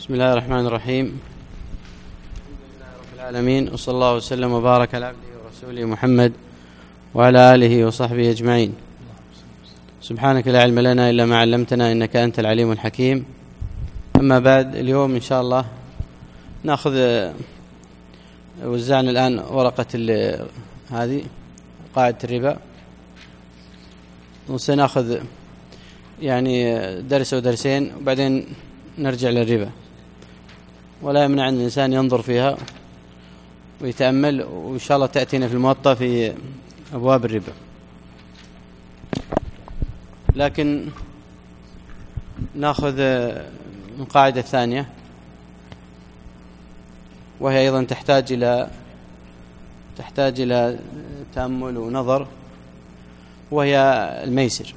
بسم الله الرحمن الرحيم. الحمد لله رب العالمين، وصلى الله وسلم وبارك على عبده ورسوله محمد وعلى آله وصحبه أجمعين. سبحانك لا علم لنا إلا ما علمتنا إنك أنت العليم الحكيم. أما بعد، اليوم إن شاء الله نأخذ وزعنا الآن ورقة هذه قاعدة الربا، وسنأخذ يعني درس أو درسين وبعدين نرجع للربا، ولا يمنع أن الإنسان ينظر فيها ويتأمل، وإن شاء الله تأتينا في الموطأ في أبواب الربا. لكن نأخذ القاعدة الثانية، وهي أيضا تحتاج إلى تأمل ونظر، وهي الميسر.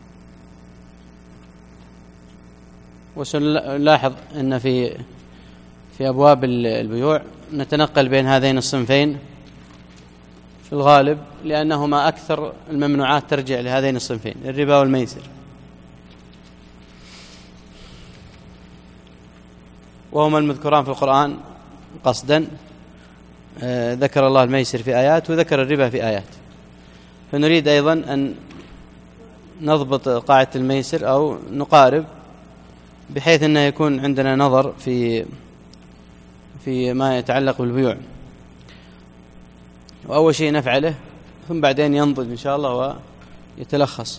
وسنلاحظ أن في أبواب البيوع نتنقل بين هذين الصنفين في الغالب، لأنهما أكثر الممنوعات ترجع لهذين الصنفين، الربا والميسر. وهما المذكوران في القرآن قصدا، ذكر الله الميسر في آيات وذكر الربا في آيات، فنريد أيضا أن نضبط قاعدة الميسر أو نقارب، بحيث أنه يكون عندنا نظر في ما يتعلق بالبيوع. وأول شيء نفعله، ثم بعدين ينضج إن شاء الله ويتلخص.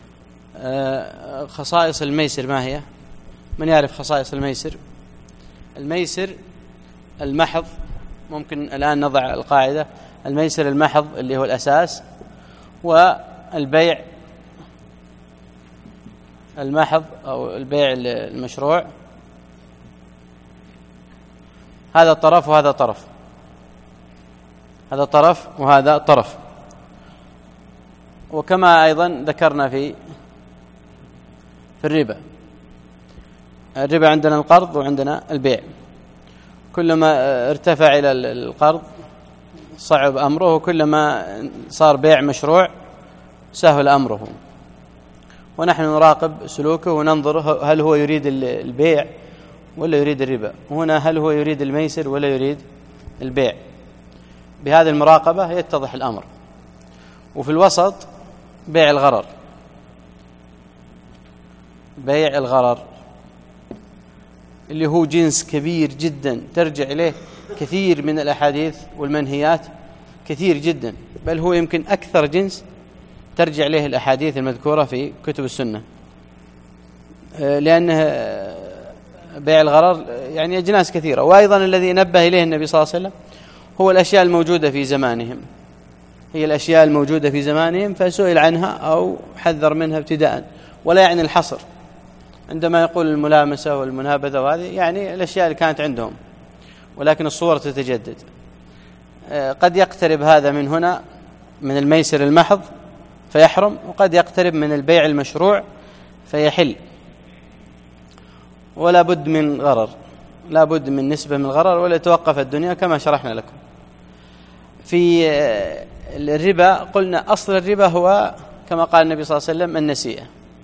خصائص الميسر ما هي؟ من يعرف خصائص الميسر؟ الميسر المحض، ممكن الآن نضع القاعدة: الميسر المحض اللي هو الأساس، والبيع المحض أو البيع المشروع، هذا طرف وهذا طرف، هذا طرف وهذا طرف. وكما أيضا ذكرنا في الربا عندنا القرض وعندنا البيع. كلما ارتفع إلى القرض صعب أمره، وكلما صار بيع مشروع سهل أمره. ونحن نراقب سلوكه وننظر هل هو يريد البيع ولا يريد الربا، هنا هل هو يريد الميسر ولا يريد البيع. بهذه المراقبة يتضح الأمر. وفي الوسط بيع الغرر، بيع الغرر اللي هو جنس كبير جدا ترجع إليه كثير من الأحاديث والمنهيات، كثير جدا، بل هو يمكن أكثر جنس ترجع إليه الأحاديث المذكورة في كتب السنة، لأنه بيع الغرر يعني أجناس كثيرة. وأيضا الذي نبه إليه النبي صلى الله عليه وسلم هو الأشياء الموجودة في زمانهم، هي الأشياء الموجودة في زمانهم، فسئل عنها أو حذر منها ابتداء، ولا يعني الحصر. عندما يقول الملامسة والمنابذة وهذه يعني الأشياء اللي كانت عندهم، ولكن الصور تتجدد. قد يقترب هذا من هنا من الميسر المحض فيحرم، وقد يقترب من البيع المشروع فيحل. ولا بد من غرر، لا بد من نسبة من الغرر، ولا يتوقف الدنيا كما شرحنا لكم. في الربا قلنا أصل الربا هو كما قال النبي صلى الله عليه وسلم النسيئة.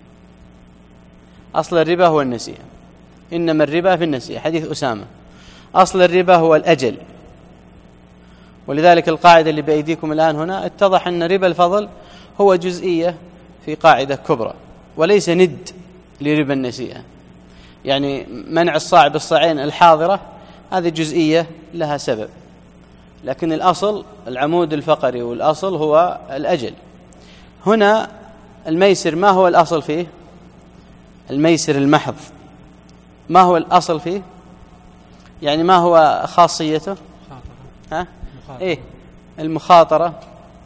أصل الربا هو النسيئة، إنما الربا في النسيئة، حديث أسامة. أصل الربا هو الأجل، ولذلك القاعدة اللي بأيديكم الآن هنا اتضح أن ربا الفضل هو جزئية في قاعدة كبرى، وليس ند لربا النسيئة. يعني منع الصاع بالصاعين الحاضرة هذه جزئية لها سبب، لكن الأصل العمود الفقري والأصل هو الأجل. هنا الميسر ما هو الأصل فيه؟ الميسر المحض ما هو الأصل فيه؟ يعني ما هو خاصيته؟ إيه؟ المخاطرة.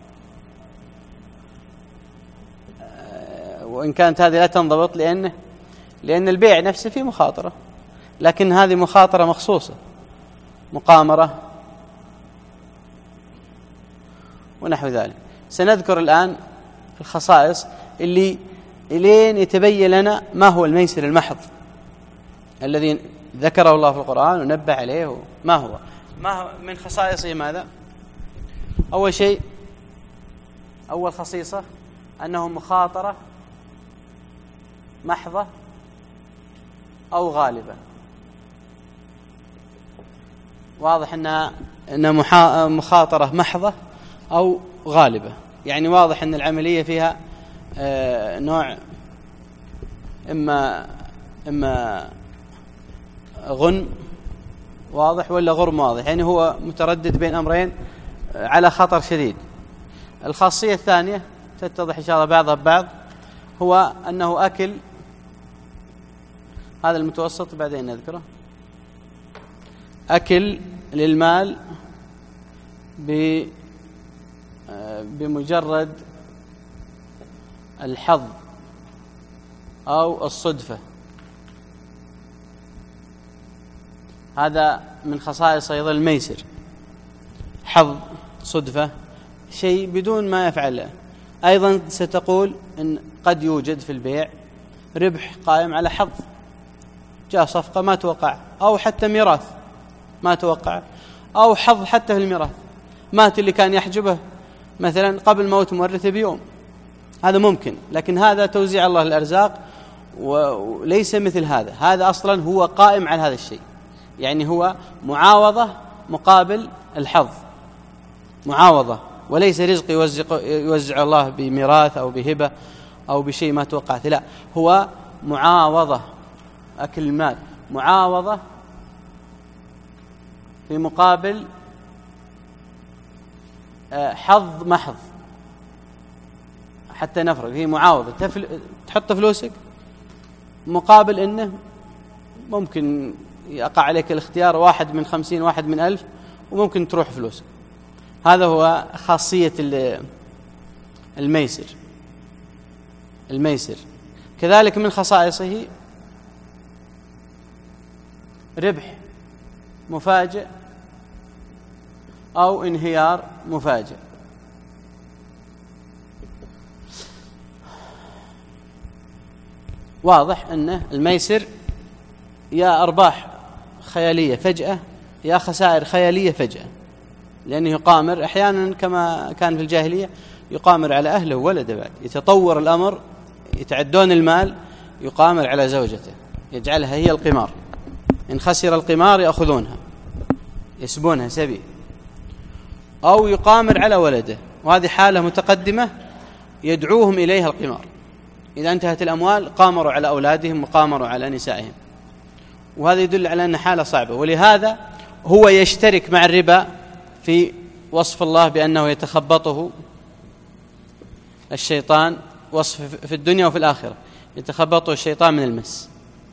وإن كانت هذه لا تنضبط لأن البيع نفسه فيه مخاطرة، لكن هذه مخاطرة مخصوصة، مقامرة ونحو ذلك. سنذكر الآن الخصائص اللي إلين يتبين لنا ما هو الميسر المحض الذي ذكره الله في القرآن ونبه عليه. ما هو من خصائصه ماذا؟ أول شيء، أول خصيصة أنه مخاطرة محضة أو غالبة. واضح أنها مخاطرة محضة أو غالبة، يعني واضح أن العملية فيها نوع إما غنم واضح ولا غرم واضح، يعني هو متردد بين أمرين على خطر شديد. الخاصية الثانية تتضح إن شاء الله بعضها ببعض، هو أنه أكل، هذا المتوسط بعدين نذكره، أكل للمال بمجرد الحظ أو الصدفة. هذا من خصائص أيضا الميسر، حظ، صدفة، شيء بدون ما يفعله. أيضا ستقول إن قد يوجد في البيع ربح قائم على حظ، جاء صفقة ما توقع، أو حتى ميراث ما توقع، أو حظ حتى في الميراث، مات اللي كان يحجبه مثلا قبل موت مورثه بيوم، هذا ممكن. لكن هذا توزيع الله الأرزاق وليس مثل هذا. هذا أصلا هو قائم على هذا الشيء، يعني هو معاوضة مقابل الحظ، معاوضة، وليس رزق يوزع الله بميراث أو بهبة أو بشيء ما توقعت، لا، هو معاوضة، أكل المال معاوضة في مقابل حظ محض. حتى نفرق، هي معاوضة، تحط فلوسك مقابل إنه ممكن يقع عليك الاختيار 1 من 50 1 من 1000 وممكن تروح فلوسك. هذا هو خاصية الميسر. كذلك من خصائصه ربح مفاجئ أو انهيار مفاجئ. واضح أن الميسر يا أرباح خيالية فجأة يا خسائر خيالية فجأة، لأنه يقامر أحيانا كما كان في الجاهلية، يقامر على أهله وولده، بعد يتطور الأمر، يتعدون المال، يقامر على زوجته، يجعلها هي القمار، إن خسر القمار يأخذونها يسبونها سبي، أو يقامر على ولده، وهذه حالة متقدمة يدعوهم إليها القمار. إذا انتهت الأموال قامروا على أولادهم وقامروا على نسائهم، وهذا يدل على أن حالة صعبة. ولهذا هو يشترك مع الربا في وصف الله بأنه يتخبطه الشيطان، وصف في الدنيا وفي الآخرة، يتخبطه الشيطان من المس،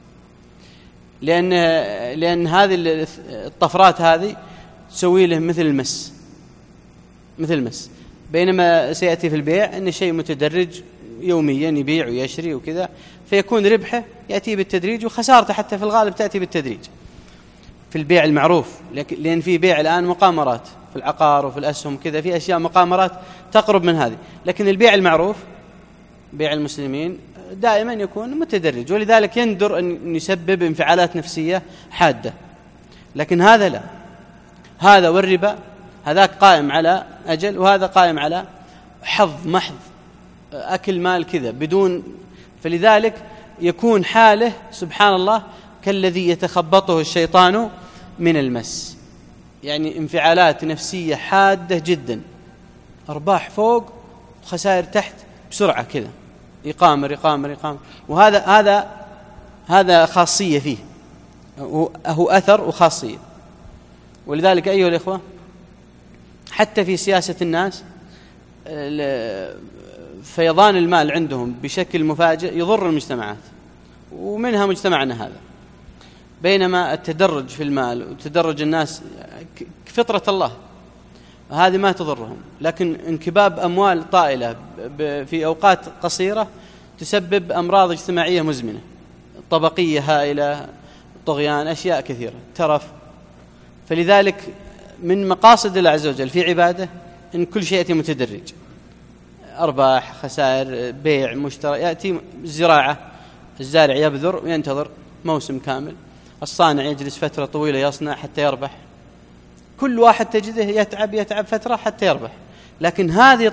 لأن هذه الطفرات هذه تسوي له مثل المس، بينما سيأتي في البيع أن شيء متدرج يوميا يبيع ويشري وكذا، فيكون ربحه يأتي بالتدريج وخسارته حتى في الغالب تأتي بالتدريج في البيع المعروف. لأن في بيع الآن مقامرات في العقار وفي الأسهم كذا، في أشياء مقامرات تقرب من هذه، لكن البيع المعروف بيع المسلمين دائما يكون متدرج، ولذلك يندر أن يسبب انفعالات نفسية حادة. لكن هذا لا، هذا والربا، هذاك قائم على أجل وهذا قائم على حظ محض، أكل مال كذا بدون، فلذلك يكون حاله سبحان الله كالذي يتخبطه الشيطان من المس، يعني انفعالات نفسية حادة جدا، أرباح فوق خسائر تحت بسرعة كذا، يقامر. وهذا خاصية فيه، هو أثر وخاصية. ولذلك أيها الإخوة، حتى في سياسة الناس فيضان المال عندهم بشكل مفاجئ يضر المجتمعات، ومنها مجتمعنا هذا. بينما التدرج في المال وتدرج الناس فطرة الله، هذه ما تضرهم، لكن انكباب أموال طائلة في أوقات قصيرة تسبب أمراض اجتماعية مزمنة، طبقية هائلة، طغيان، أشياء كثيرة، ترف. فلذلك من مقاصد الله عز وجل في عباده إن كل شيء يأتي متدرج، أرباح، خسائر، بيع، مشترى، يأتي الزراعة، الزارع يبذر وينتظر موسم كامل، الصانع يجلس فترة طويلة يصنع حتى يربح، كل واحد تجده يتعب فترة حتى يربح. لكن هذه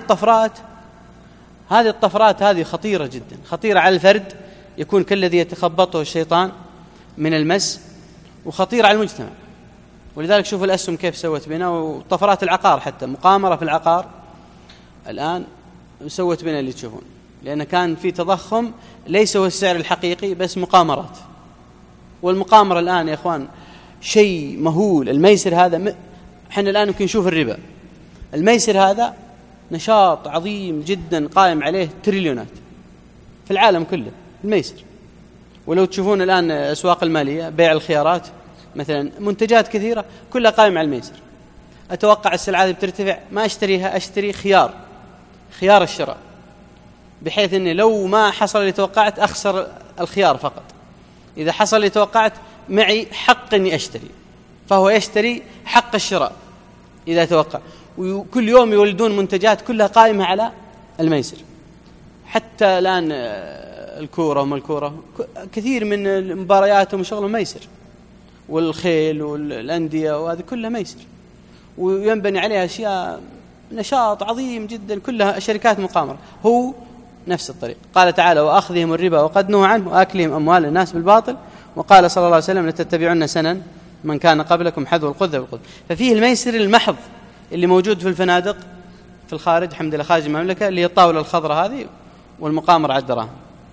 الطفرات هذه خطيرة جدا، خطيرة على الفرد، يكون كالذي يتخبطه الشيطان من المس، وخطيرة على المجتمع. ولذلك شوفوا الأسهم كيف سوت بنا، وطفرات العقار حتى مقامرة في العقار الآن سوت بنا اللي تشوفون، لأن كان في تضخم ليس هو السعر الحقيقي بس مقامرات. والمقامرة الآن يا إخوان شيء مهول. الميسر هذا حنا الآن يمكن نشوف الربا، الميسر هذا نشاط عظيم جدا قائم عليه تريليونات في العالم كله الميسر. ولو تشوفون الآن أسواق المالية بيع الخيارات مثلا، منتجات كثيرة كلها قائمة على الميسر. أتوقع السلعة هذه بترتفع، ما أشتريها، أشتري خيار الشراء، بحيث أني لو ما حصل اللي توقعت أخسر الخيار فقط، إذا حصل اللي توقعت معي حق أني أشتري، فهو يشتري حق الشراء إذا توقع. وكل يوم يولدون منتجات كلها قائمة على الميسر. حتى الآن الكورة وما الكورة كثير من المباريات وشغلهم ميسر، والخيل والأندية وهذه كلها ميسر، وينبني عليها أشياء نشاط عظيم جدا كلها شركات مقامرة. هو نفس الطريق. قال تعالى وأخذهم الربا وقد نهوا عنه وأكلهم أموال الناس بالباطل. وقال صلى الله عليه وسلم لتتبعون سنن من كان قبلكم حذو القذى بالقذى. ففيه الميسر المحض اللي موجود في الفنادق في الخارج، الحمد لله خارج المملكة، اللي هي الطاولة الخضراء هذه والمقامرة على الدراهم.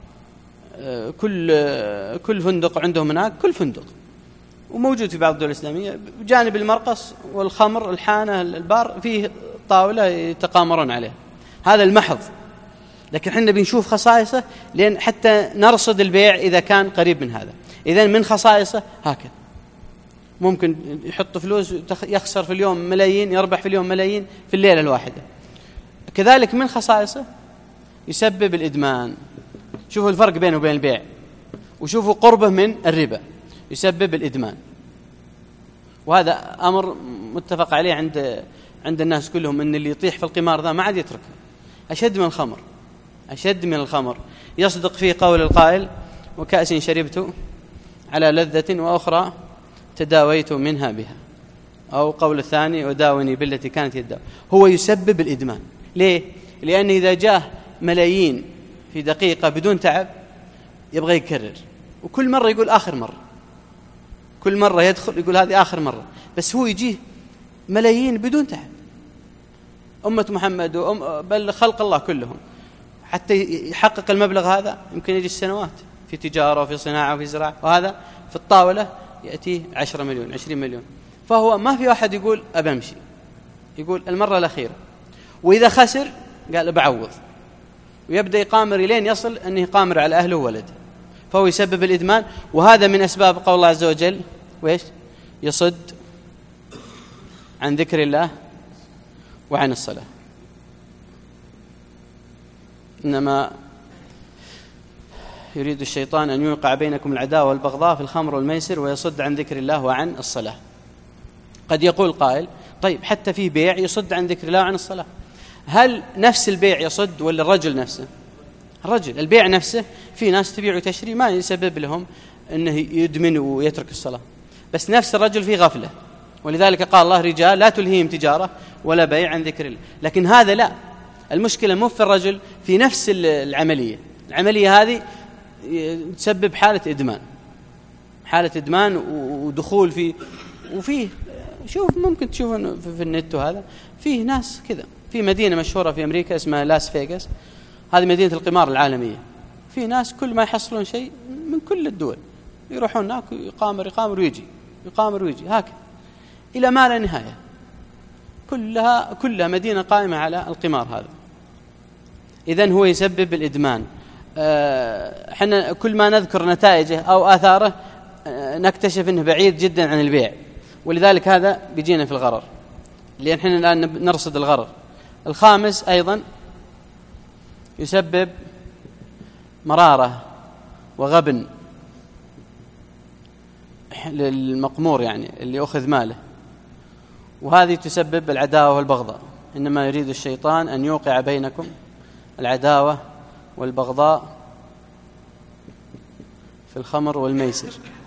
كل فندق عندهم هناك، كل فندق، وموجود في بعض الدول الإسلامية بجانب المرقص والخمر الحانة البار فيه طاولة يتقامرون عليها. هذا المحض. لكن احنا بنشوف خصائصه لأن حتى نرصد البيع إذا كان قريب من هذا. إذن من خصائصه هكذا، ممكن يحط فلوس يخسر في اليوم ملايين، يربح في اليوم ملايين في الليلة الواحدة. كذلك من خصائصه يسبب الإدمان. شوفوا الفرق بينه وبين البيع، وشوفوا قربه من الربا، يسبب الإدمان. وهذا أمر متفق عليه عند الناس كلهم، أن اللي يطيح في القمار ذا ما عاد يتركه. أشد من الخمر، أشد من الخمر. يصدق فيه قول القائل وكأس شربت على لذة وأخرى تداويت منها بها، أو قول الثاني وداوني بالتي كانت يداوي. هو يسبب الإدمان. ليه؟ لأن إذا جاه ملايين في دقيقة بدون تعب يبغى يكرر، وكل مرة يقول آخر مرة، كل مرة يدخل يقول هذه آخر مرة. بس هو يجيه ملايين بدون تعب. أمة محمد بل خلق الله كلهم حتى يحقق المبلغ هذا يمكن يجي السنوات في تجارة وفي صناعة وفي زراعة، وهذا في الطاولة يأتيه 10 مليون 20 مليون. فهو ما في واحد يقول أبمشي، يقول المرة الأخيرة. وإذا خسر قال بعوض، ويبدأ يقامر لين يصل أنه يقامر على أهله وولده. فهو يسبب الإدمان. وهذا من أسباب قول الله عز وجل وإيش؟ يصد عن ذكر الله وعن الصلاة. إنما يريد الشيطان أن يوقع بينكم العداوة والبغضاء في الخمر والميسر ويصد عن ذكر الله وعن الصلاة. قد يقول قائل طيب حتى في بيع يصد عن ذكر الله وعن الصلاة، هل نفس البيع يصد ولا الرجل نفسه؟ الرجل البيع نفسه، في ناس تبيع وتشتري ما يسبب لهم أنه يدمن ويترك الصلاة، بس نفس الرجل في غفلة. ولذلك قال الله رجال لا تلهيهم تجارة ولا بيع عن ذكر الله. لكن هذا لا، المشكلة مو في الرجل، في نفس العملية هذه تسبب حالة إدمان ودخول في. وفيه شوف ممكن تشوفون في النت وهذا، فيه ناس كذا. في مدينة مشهورة في أمريكا اسمها لاس فيغاس، هذه مدينة القمار العالمية. في ناس كل ما يحصلون شيء من كل الدول يروحون هناك يقامر ويجي، يقامر ويجي هكذا إلى ما لا نهاية. كلها مدينة قائمة على القمار هذا. إذن هو يسبب الإدمان. احنا كل ما نذكر نتائجه أو آثاره نكتشف أنه بعيد جدا عن البيع، ولذلك هذا بيجينا في الغرر، لأن احنا الآن نرصد الغرر. الخامس أيضا يسبب مرارة وغبن للمقمور، يعني اللي أخذ ماله، وهذه تسبب العداوة والبغضاء. إنما يريد الشيطان أن يوقع بينكم العداوة والبغضاء في الخمر والميسر.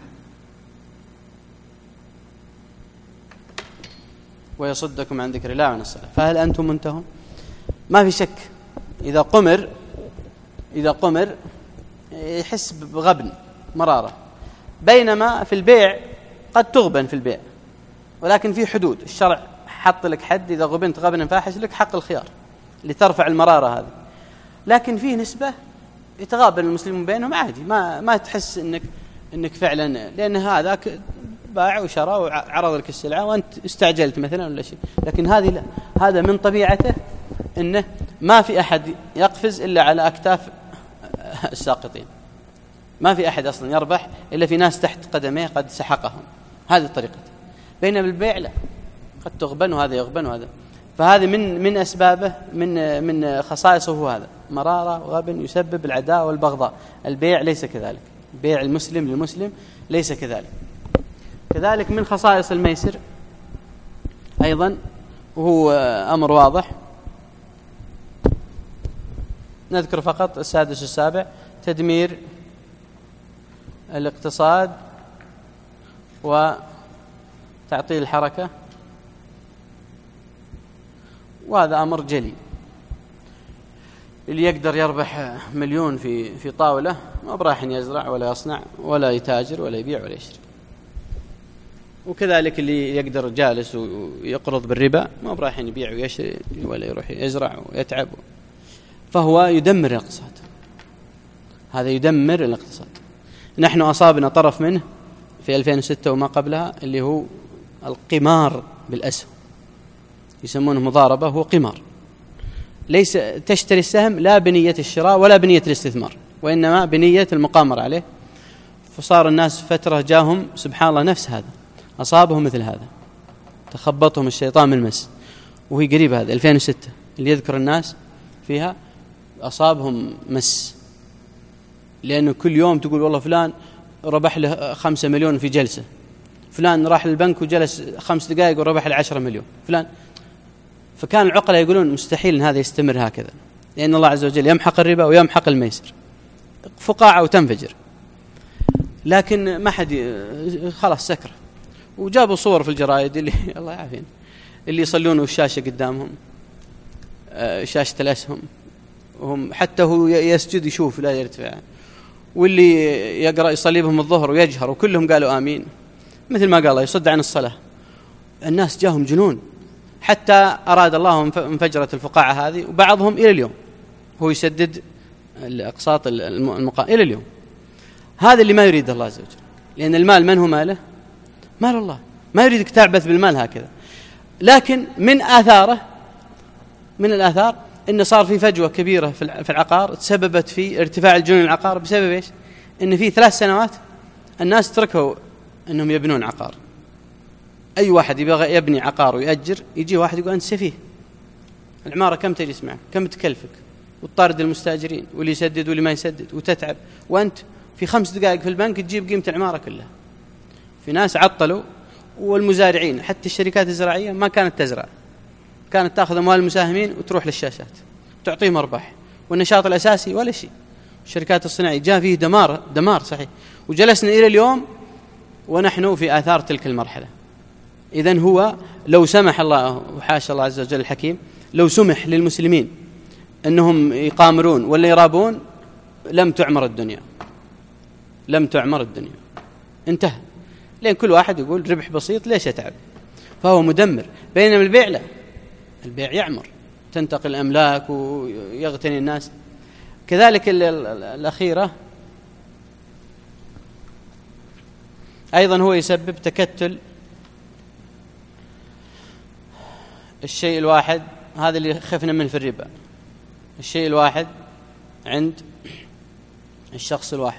ويصدكم عن ذكر الله وعن الصلاة فهل أنتم منتهون؟ ما في شك إذا قمر يحس بغبن مرارة، بينما في البيع قد تغبن في البيع، ولكن في حدود. الشرع حط لك حد، إذا غبنت غبنا فاحش لك حق الخيار لترفع المرارة هذه، لكن فيه نسبة يتغابن المسلمون بينهم عادي، ما تحس إنك فعلا، لأن هذاك باع وشرى وعرض لك السلعة وأنت استعجلت مثلا ولا شيء، لكن هذه لا، هذا من طبيعته إنه ما في أحد يقفز إلا على أكتاف الساقطين، ما في أحد أصلا يربح إلا في ناس تحت قدميه قد سحقهم، هذه طريقته. بينما بالبيع لا، قد تغبن وهذا يغبن وهذا، فهذه من أسبابه، من خصائصه هو هذا، مرارة وغبن يسبب العداوة والبغضاء. البيع ليس كذلك، بيع المسلم للمسلم ليس كذلك. كذلك من خصائص الميسر أيضا، وهو أمر واضح، نذكر فقط السادس والسابع: تدمير الاقتصاد وتعطيل الحركة، وهذا أمر جلي. اللي يقدر يربح مليون في طاولة ما براح يزرع ولا يصنع ولا يتاجر ولا يبيع ولا يشتري، وكذلك اللي يقدر جالس ويقرض بالربا ما براح يبيع ويشتري ولا يروح يزرع ويتعب، فهو يدمر الاقتصاد، هذا يدمر الاقتصاد. نحن أصابنا طرف منه في 2006 وما قبلها، اللي هو القمار بالأسهم، يسمونه مضاربة، هو قمار، ليس تشتري السهم لا بنية الشراء ولا بنية الاستثمار، وإنما بنية المقامرة عليه. فصار الناس فترة جاهم سبحان الله نفس هذا، أصابهم مثل هذا، تخبطهم الشيطان من المس، وهي قريبة هذا 2006 اللي يذكر الناس فيها أصابهم مس، لأنه كل يوم تقول والله فلان ربح له 5 مليون في جلسة، فلان راح للبنك وجلس 5 دقائق وربح له 10 مليون فلان. فكان العقلاء يقولون مستحيل أن هذا يستمر هكذا، لأن الله عز وجل يمحق الربا ويمحق الميسر، فقاعة وتنفجر. لكن ما حد خلاص سكر، وجابوا صور في الجرائد اللي الله يعافينا، اللي يصلون والشاشة قدامهم، شاشة الأسهم، وهم حتى هو يسجد يشوف لا يرتفع، واللي يقرأ يصلي بهم الظهر ويجهر وكلهم قالوا آمين، مثل ما قال الله يصد عن الصلاة. الناس جاهم جنون، حتى أراد الله انفجرت الفقاعة هذه، وبعضهم إلى اليوم هو يسدد الأقساط إلى اليوم. هذا اللي ما يريد الله عز وجل، لأن المال من هو ماله؟ مال الله، ما يريدك تعبث بالمال هكذا. لكن من الآثار إن صار في فجوة كبيرة في العقار، تسببت في ارتفاع الجنون العقار. بسبب إيش؟ إن في 3 سنوات الناس تركوا أنهم يبنون عقار. أي واحد يبغى يبني عقار ويأجر، يجي واحد يقول أنت سفيه، العمارة كم تجلس معك، كم تكلفك، وتطارد المستأجرين واللي يسدد واللي ما يسدد وتتعب، وأنت في 5 دقائق في البنك تجيب قيمة العمارة كلها. في ناس عطلوا، والمزارعين حتى الشركات الزراعية ما كانت تزرع، كانت تأخذ أموال المساهمين وتروح للشاشات تعطيهم أرباح، والنشاط الأساسي ولا شيء. الشركات الصناعية جاء فيه دمار صحيح، وجلسنا إلى اليوم ونحن في آثار تلك المرحلة. إذن هو لو سمح الله، وحاشا الله عز وجل الحكيم، لو سمح للمسلمين أنهم يقامرون ولا يرابون، لم تعمر الدنيا، انتهى. لأن كل واحد يقول ربح بسيط ليش أتعب، فهو مدمر. بينما البيع لا، البيع يعمر، تنتقل الأملاك ويغتني الناس. كذلك الأخيرة أيضا هو يسبب تكتل الشيء الواحد، هذا اللي خفنا منه في الربا، الشيء الواحد عند الشخص الواحد،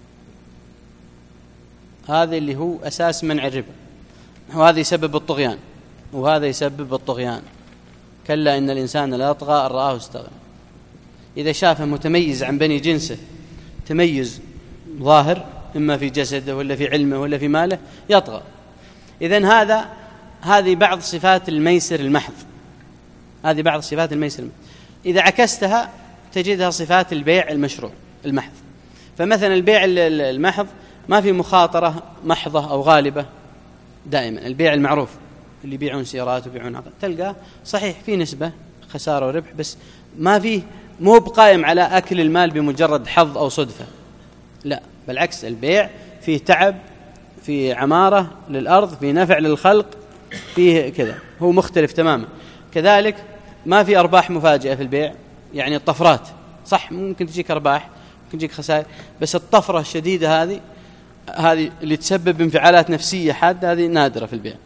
هذا اللي هو أساس منع الربا، وهذا يسبب الطغيان وهذا يسبب الطغيان. كلا إن الإنسان لا يطغى أن رآه استغنى. إذا شافه متميز عن بني جنسه تميز ظاهر، إما في جسده ولا في علمه ولا في ماله، يطغى. إذن هذه بعض صفات الميسر المحض، هذه بعض صفات الميسر المحض. إذا عكستها تجدها صفات البيع المشروع المحض. فمثلا البيع المحض ما في مخاطرة محضة أو غالبة، دائما البيع المعروف اللي يبيعون سيارات ويبيعون عقد، تلقاه صحيح في نسبة خسارة وربح، بس ما فيه، مو بقائم على أكل المال بمجرد حظ أو صدفة، لا بالعكس، البيع فيه تعب، في عمارة للأرض، في نفع للخلق، فيه كذا، هو مختلف تماما. كذلك ما في أرباح مفاجئة في البيع، يعني الطفرات صح ممكن تجيك أرباح ممكن تجيك خسائر، بس الطفرة الشديدة هذه اللي تسبب انفعالات نفسية حادة هذه نادرة في البيع.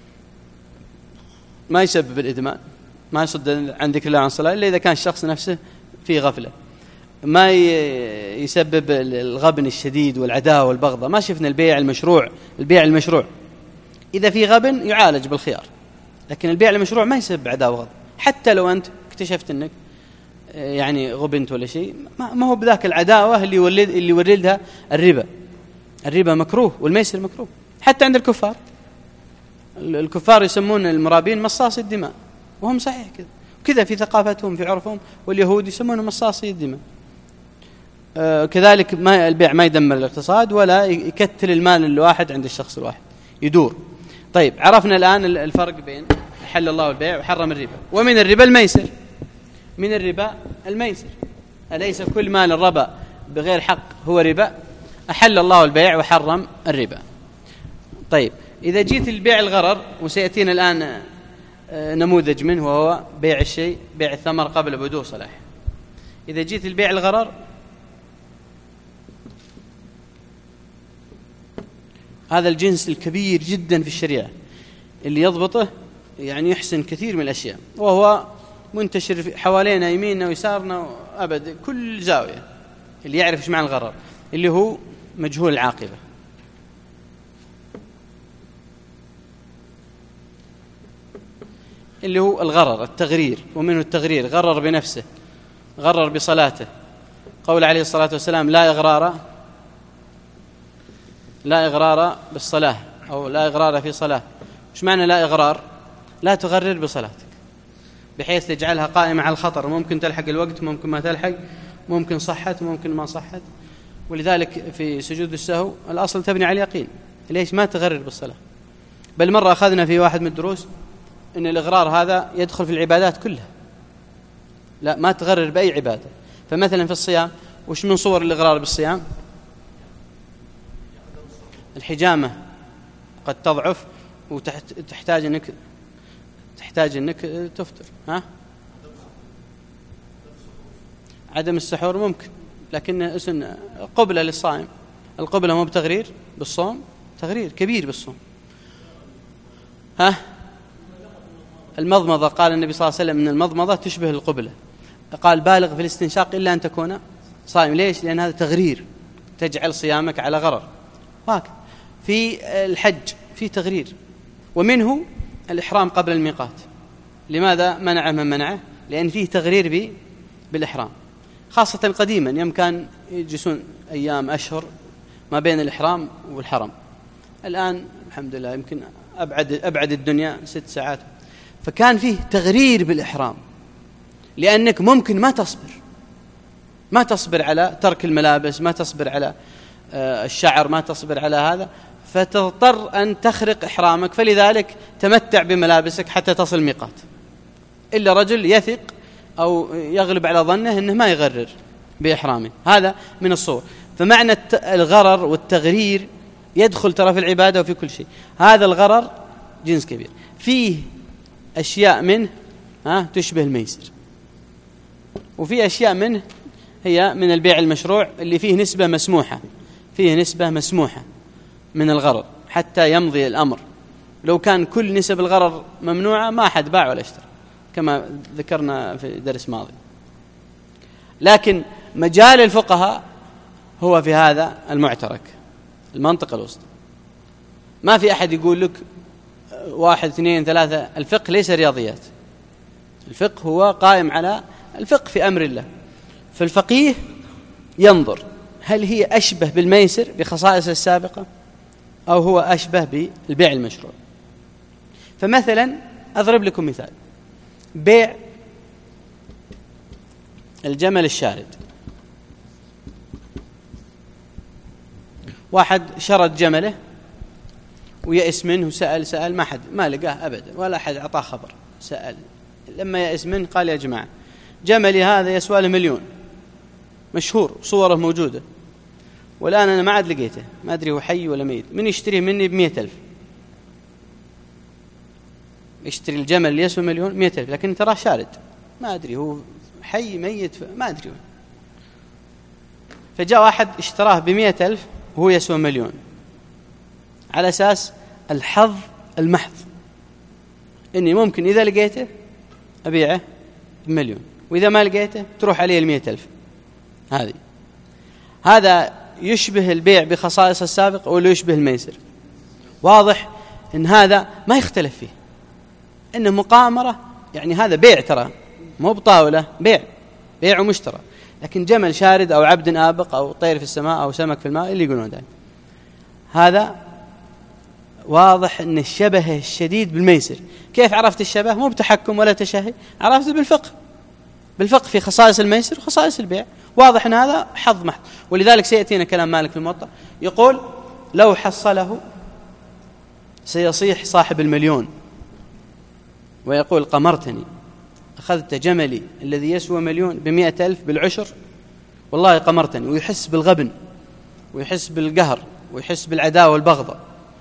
ما يسبب الإدمان، ما يصد عن ذكر الله عن الصلاة إلا إذا كان الشخص نفسه في غفلة. ما يسبب الغبن الشديد والعداوة والبغضة. ما شفنا البيع المشروع إذا في غبن يعالج بالخيار، لكن البيع المشروع ما يسبب عداوة وغضب. حتى لو أنت اكتشفت أنك يعني غبنت ولا شيء، ما هو بذاك العداوة اللي يولدها الربا مكروه والميسر مكروه حتى عند الكفار يسمون المرابين مصاصي الدماء، وهم صحيح كذا في ثقافتهم في عرفهم، واليهود يسمونه مصاصي الدماء. كذلك البيع ما يدمر الاقتصاد ولا يكتل المال الواحد عند الشخص الواحد، يدور. طيب عرفنا الآن الفرق بين حل الله البيع وحرم الربا. ومن الربا الميسر. أليس كل مال الربا بغير حق هو ربا؟ أحل الله البيع وحرم الربا. طيب إذا جيت البيع الغرر، وسيأتينا الآن نموذج منه وهو بيع الثمر قبل بدو صلاح. إذا جيت البيع الغرر، هذا الجنس الكبير جدا في الشريعة اللي يضبطه يعني يحسن كثير من الأشياء، وهو منتشر حوالينا يميننا ويسارنا أبد كل زاوية. اللي يعرف إيش معنى الغرر اللي هو مجهول العاقبة. اللي هو الغرر، التغرير، ومنه التغرير غرر بنفسه، غرر بصلاته. قول عليه الصلاة والسلام لا إغرار بالصلاة، أو لا إغرار في صلاة. إيش معنى لا إغرار؟ لا تغرر بصلاتك بحيث تجعلها قائمة على الخطر، ممكن تلحق الوقت ممكن ما تلحق، ممكن صحت ممكن ما صحت. ولذلك في سجود السهو الأصل تبني على اليقين. ليش ما تغرر بالصلاة؟ بل مرة أخذنا في واحد من الدروس إن الإغرار هذا يدخل في العبادات كلها. لا، ما تغرر بأي عبادة. فمثلا في الصيام، وش من صور الإغرار بالصيام؟ الحجامة قد تضعف وتحتاج أنك تفطر. عدم السحور ممكن، لكن قبلة للصائم. القبلة مو بتغرير بالصوم، تغرير كبير بالصوم. المضمضة قال النبي صلى الله عليه وسلم إن المضمضة تشبه القبلة. قال بالغ في الاستنشاق إلا أن تكون صائم. ليش؟ لأن هذا تغرير، تجعل صيامك على غرر. في الحج في تغرير، ومنه الإحرام قبل الميقات. لماذا منعه من منعه؟ لأن فيه تغرير بالإحرام، خاصة قديما يوم كان يجلسون أيام أشهر ما بين الإحرام والحرم. الآن الحمد لله يمكن أبعد الدنيا 6 ساعات. فكان فيه تغرير بالإحرام، لأنك ممكن ما تصبر على ترك الملابس، ما تصبر على الشعر، ما تصبر على هذا، فتضطر أن تخرق إحرامك. فلذلك تمتع بملابسك حتى تصل الميقات، إلا رجل يثق أو يغلب على ظنه أنه ما يغرر بإحرامه. هذا من الصور. فمعنى الغرر والتغرير يدخل ترى في العبادة وفي كل شيء. هذا الغرر جنس كبير، فيه أشياء منه تشبه الميسر، وفي أشياء منه هي من البيع المشروع اللي فيه نسبة مسموحة من الغرر حتى يمضي الأمر. لو كان كل نسب الغرر ممنوعة ما حد باع ولا اشترى، كما ذكرنا في درس ماضي. لكن مجال الفقهاء هو في هذا المعترك، المنطقة الوسطى. ما في أحد يقول لك 1 2 3. الفقه ليس رياضيات، الفقه هو قائم على الفقه في أمر الله. فالفقيه ينظر هل هي أشبه بالميسر بخصائص السابقة أو هو أشبه بالبيع المشروع. فمثلا أضرب لكم مثال، بيع الجمل الشارد. واحد شرد جمله ويأس منه، سأل ما لقاه أبدا، ولا أحد أعطاه خبر. سأل لما يأس منه قال يا جماعة جملي هذا يسوى له 1,000,000، مشهور، صوره موجودة، والآن أنا ما عاد لقيته، ما أدري هو حي ولا ميت، من يشتريه مني ب100,000. يشتري الجمل اللي يسوى 1,000,000 100,000، لكن تراه شارد، ما أدري هو حي ميت ما أدري. فجاء واحد اشتراه ب100,000 وهو يسوى 1,000,000 على أساس الحظ المحض، إني ممكن إذا لقيته أبيعه ب1,000,000 وإذا ما لقيته تروح عليه 100,000. هذا يشبه البيع بخصائص السابق ولا يشبه الميسر؟ واضح إن هذا ما يختلف فيه، إنه مقامرة، يعني هذا بيع، ترى مو بطاولة، بيع ومشترى. لكن جمل شارد أو عبد آبق أو طير في السماء أو سمك في الماء اللي يقولون ذلك، هذا واضح أن الشبه الشديد بالميسر. كيف عرفت الشبه؟ مو بتحكم ولا تشهي، عرفت بالفقه في خصائص الميسر وخصائص البيع. واضح أن هذا حظ محض. ولذلك سيأتينا كلام مالك في الموطأ يقول لو حصله سيصيح صاحب 1,000,000 ويقول قمرتني، أخذت جملي الذي يسوى 1,000,000 ب100,000 بالعشر، والله قمرتني. ويحس بالغبن ويحس بالقهر ويحس بالعداوة والبغضة.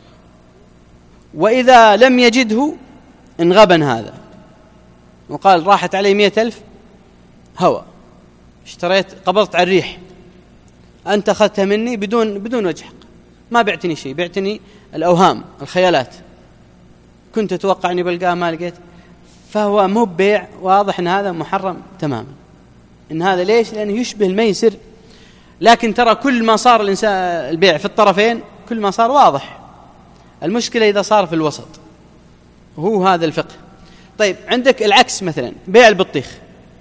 وإذا لم يجده انغبن هذا وقال راحت علي 100,000 هوى، اشتريت قبضت على الريح، أنت أخذتها مني بدون وجه حق، ما بعتني شيء، بعتني الأوهام الخيالات، كنت أتوقع أني بلقاه ما لقيت. فهو مو بيع، واضح أن هذا محرم تماما. إن هذا ليش؟ لأنه يشبه الميسر. لكن ترى كل ما صار الإنسان البيع في الطرفين كل ما صار واضح. المشكلة إذا صار في الوسط، هو هذا الفقه. طيب عندك العكس، مثلا بيع البطيخ،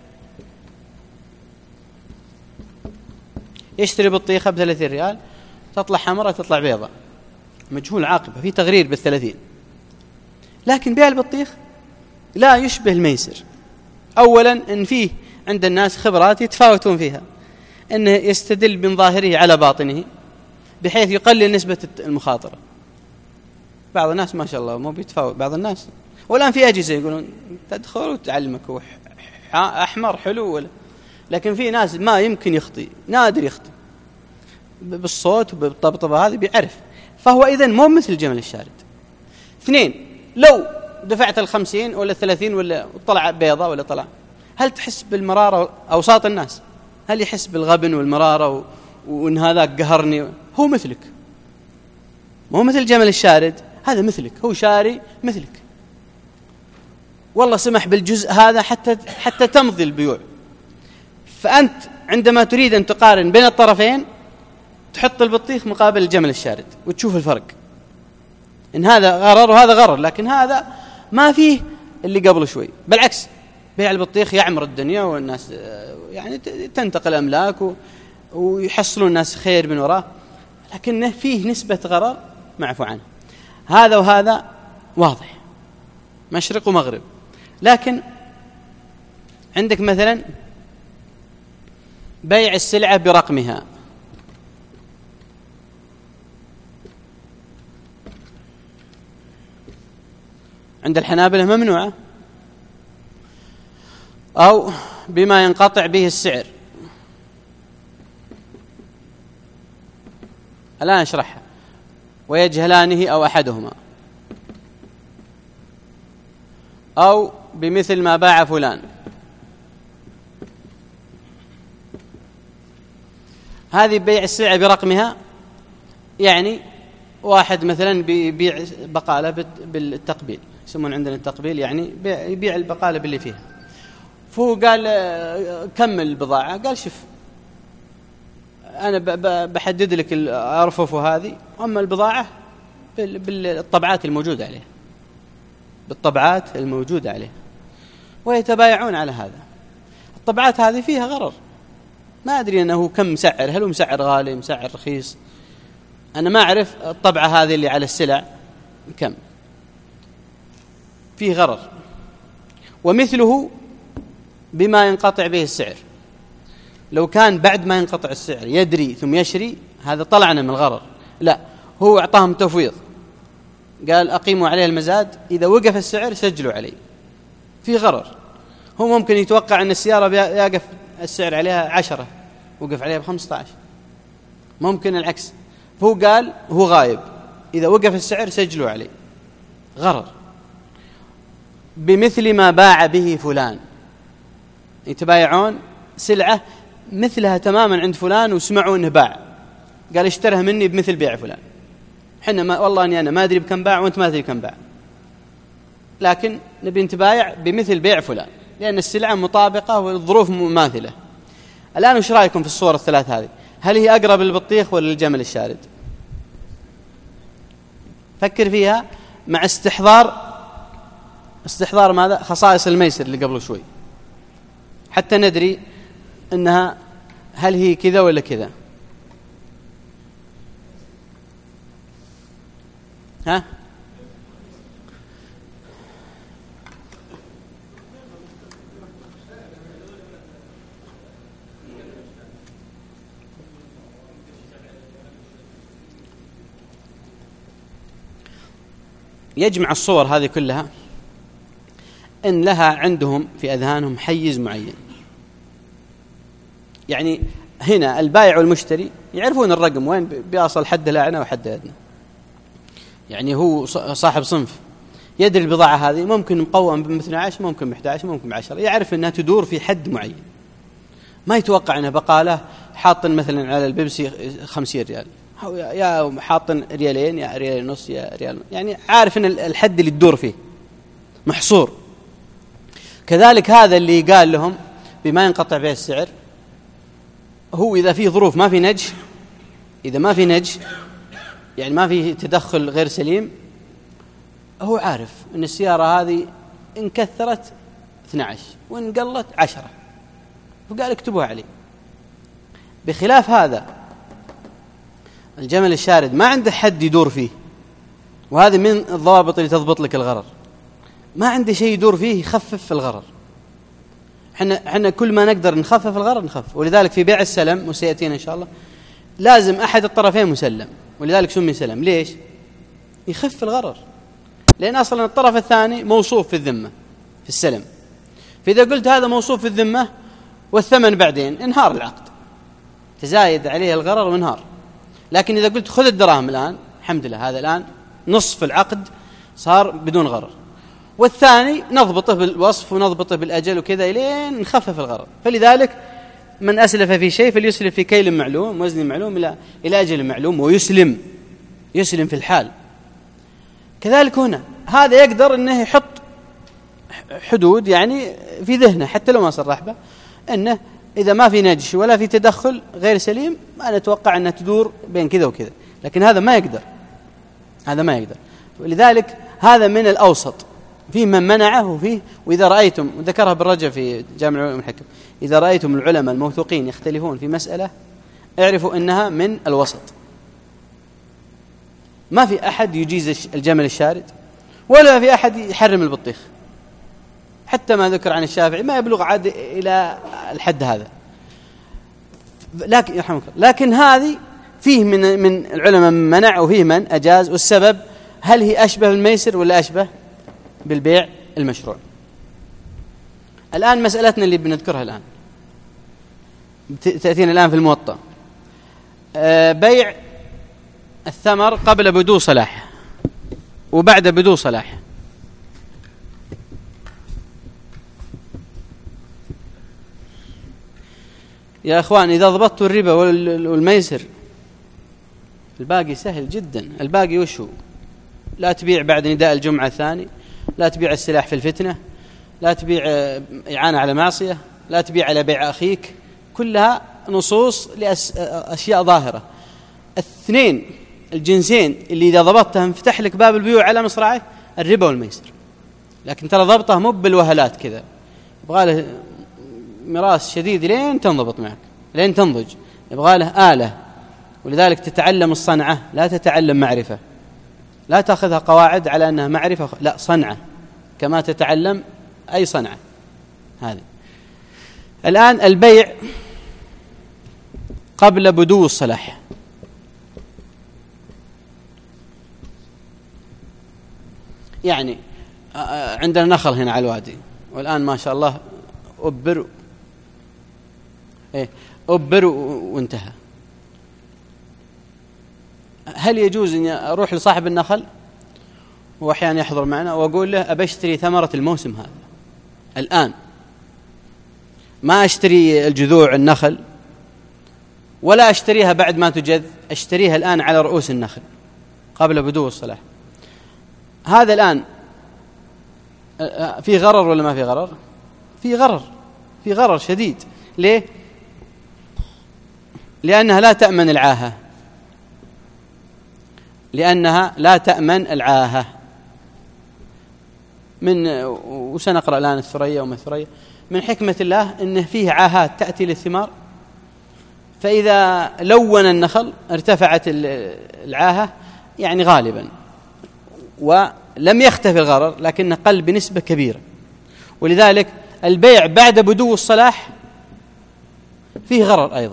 يشتري بطيخة ب30 ريال، تطلع حمراء تطلع بيضاء، مجهول عاقبة، في تغرير بال30. لكن بيع البطيخ لا يشبه الميسر. أولا إن فيه عند الناس خبرات يتفاوتون فيها، إنه يستدل من ظاهره على باطنه بحيث يقلل نسبة المخاطرة. بعض الناس ما شاء الله مو بيتفاوت، بعض الناس والآن في أجهزة يقولون تدخل وتعلمك أحمر حلو ولا، لكن في ناس ما يمكن يخطي، نادر يخطي بالصوت وبالطبطبة هذه بيعرف. فهو إذن مو مثل الجمل الشارد. 2، لو دفعت 50 ولا 30 ولا طلع بيضة ولا طلع، هل تحس بالمرارة أوساط الناس؟ هل يحس بالغبن والمرارة وإن هذا قهرني؟ هو مثلك، مو مثل الجمل الشارد، هذا مثلك، هو شاري مثلك، والله سمح بالجزء هذا حتى تمضي البيوع. فأنت عندما تريد أن تقارن بين الطرفين تحط البطيخ مقابل الجمل الشارد وتشوف الفرق، إن هذا غرر وهذا غرر، لكن هذا ما فيه اللي قبله شوي. بالعكس بيع البطيخ يعمر الدنيا والناس يعني تنتقل أملاك ويحصلون الناس خير من وراه، لكنه فيه نسبة غرر معفو عنه. هذا وهذا واضح، مشرق ومغرب. لكن عندك مثلا بيع السلعة برقمها، عند الحنابلة ممنوعة، أو بما ينقطع به السعر. الآن أشرحها. ويجهلانه أو أحدهما، أو بمثل ما باع فلان. هذه بيع السلعة برقمها، يعني واحد مثلا بيبيع بقالة بالتقبيل، يسمون عندنا التقبيل، يعني يبيع البقالة باللي فيها. فهو قال كمل البضاعة، قال شوف أنا بحدد لك الأرفف هذه، أما البضاعة بالطبعات الموجودة عليها، بالطبعات الموجودة عليها، ويتبايعون على هذا. الطبعات هذه فيها غرر، ما أدري أنه كم مسعر، هل هو مسعر غالي مسعر رخيص، أنا ما أعرف الطبعة هذه اللي على السلع كم، فيه غرر. ومثله بما ينقطع به السعر، لو كان بعد ما ينقطع السعر يدري ثم يشري، هذا طلعنا من الغرر. لا، هو أعطاهم تفويض، قال أقيموا عليه المزاد، إذا وقف السعر سجلوا عليه، في غرر. هو ممكن يتوقع أن السيارة يقف السعر عليها 10، وقف عليها ب15، ممكن العكس. هو قال هو غايب، إذا وقف السعر سجلوا عليه، غرر. بمثل ما باع به فلان، يتبايعون سلعة مثلها تماما عند فلان وسمعوا أنه باع، قال اشترها مني بمثل بيع فلان، حنا والله أني أنا ما أدري بكم باع وأنت ما أدري بكم باع، لكن نبي نتبايع بمثل بيع فلان لأن السلعة مطابقة والظروف مماثلة. الآن وش رأيكم في الصور الثلاث هذه؟ هل هي أقرب للبطيخ ولا للجمل الشارد؟ فكر فيها مع استحضار ماذا؟ خصائص الميسر اللي قبل شوي، حتى ندري أنها هل هي كذا ولا كذا. ها؟ يجمع الصور هذه كلها إن لها عندهم في أذهانهم حيز معين. يعني هنا البائع والمشتري يعرفون الرقم وين بيصل حد الأعلى وحد الأدنى، يعني هو صاحب صنف يدري البضاعة هذه ممكن مقوم ب 12 ممكن ب 11 ممكن ب 10، يعرف أنها تدور في حد معين، ما يتوقع أنه بقاله حاطن مثلا على البيبسي 50 ريال يا حاطن ريالين يا ريال ونص يا ريال، يعني عارف أن الحد اللي تدور فيه محصور. كذلك هذا اللي قال لهم بما ينقطع به السعر، هو إذا في ظروف ما في نج، إذا ما في نج يعني ما في تدخل غير سليم، هو عارف أن السيارة هذه إن كثرت 12 وإن قلت 10، فقال اكتبوها عليه. بخلاف هذا الجمل الشارد ما عنده حد يدور فيه، وهذا من الضوابط اللي تضبط لك الغرر، ما عنده شيء يدور فيه يخفف الغرر. احنا كل ما نقدر نخفف الغرر نخفف، ولذلك في بيع السلم وسيأتينا إن شاء الله لازم أحد الطرفين مسلم، ولذلك سمي سلم. ليش؟ يخف الغرر، لأن أصلا الطرف الثاني موصوف في الذمة في السلم، فإذا قلت هذا موصوف في الذمة والثمن بعدين انهار العقد، تزايد عليه الغرر وانهار. لكن إذا قلت خذ الدراهم الآن، الحمد لله هذا الآن نصف العقد صار بدون غرر، والثاني نضبطه بالوصف ونضبطه بالأجل وكذا إلين نخفف الغرر. فلذلك من أسلف في شيء فليسلف في كيل معلوم وزن معلوم إلى أجل معلوم، ويسلم في الحال. كذلك هنا هذا يقدر أنه يحط حدود يعني في ذهنه حتى لو ما صرح به، أنه إذا ما في نجش ولا في تدخل غير سليم أنا أتوقع أنها تدور بين كذا وكذا، لكن هذا ما يقدر. ولذلك هذا من الأوسط، فيه من منعه وفيه. وإذا رأيتم، وذكرها بالرجع في جامع العلوم الحكم، إذا رأيتم العلماء الموثوقين يختلفون في مسألة اعرفوا أنها من الوسط. ما في أحد يجيز الجمل الشارد ولا في أحد يحرم البطيخ، حتى ما ذكر عن الشافعي ما يبلغ عاد إلى الحد هذا. لكن يرحمك، لكن هذه فيه من العلماء من منع وفيه من أجاز، والسبب هل هي أشبه بالميسر ولا أشبه بالبيع المشروع؟ الآن مسألتنا اللي بنذكرها الآن تأتينا الآن في الموطأ، بيع الثمر قبل بدو صلاح وبعد بدو صلاح. يا أخوان إذا ضبطتوا الربا والميسر الباقي سهل جدا. الباقي وشو؟ لا تبيع بعد نداء الجمعة الثاني، لا تبيع السلاح في الفتنة، لا تبيع إعانة على معصية، لا تبيع على بيع أخيك، كلها نصوص لأشياء ظاهرة. الاثنين الجنسين اللي إذا ضبطتهم فتح لك باب البيوع على مصراعيه الربا والميسر. لكن ترى ضبطه مو بالوهلات كذا، يبغى له مراس شديد لين تنضبط معك، لين تنضج، يبغى له آلة. ولذلك تتعلم الصنعة لا تتعلم معرفة، لا تأخذها قواعد على أنها معرفة، لا صنعة كما تتعلم أي صنعة هذه. الآن البيع قبل بدو الصلاح، يعني عندنا نخل هنا على الوادي والآن ما شاء الله أبر وانتهى. هل يجوز أن أروح لصاحب النخل وأحيانا يحضر معنا، وأقول له أبى أشتري ثمرة الموسم هذا الآن، ما أشتري الجذوع النخل ولا أشتريها بعد ما تجذ، أشتريها الآن على رؤوس النخل قبل بدو الصلاح. هذا الآن في غرر ولا ما في غرر؟ في غرر شديد. ليه؟ لأنها لا تأمن العاهة. وسنقرأ الآن الثريا وما الثريا. من حكمة الله أنه فيه عاهات تأتي للثمار، فإذا لون النخل ارتفعت العاهة يعني غالبا، ولم يختفي الغرر لكنه قل بنسبة كبيرة. ولذلك البيع بعد بدو الصلاح فيه غرر أيضا.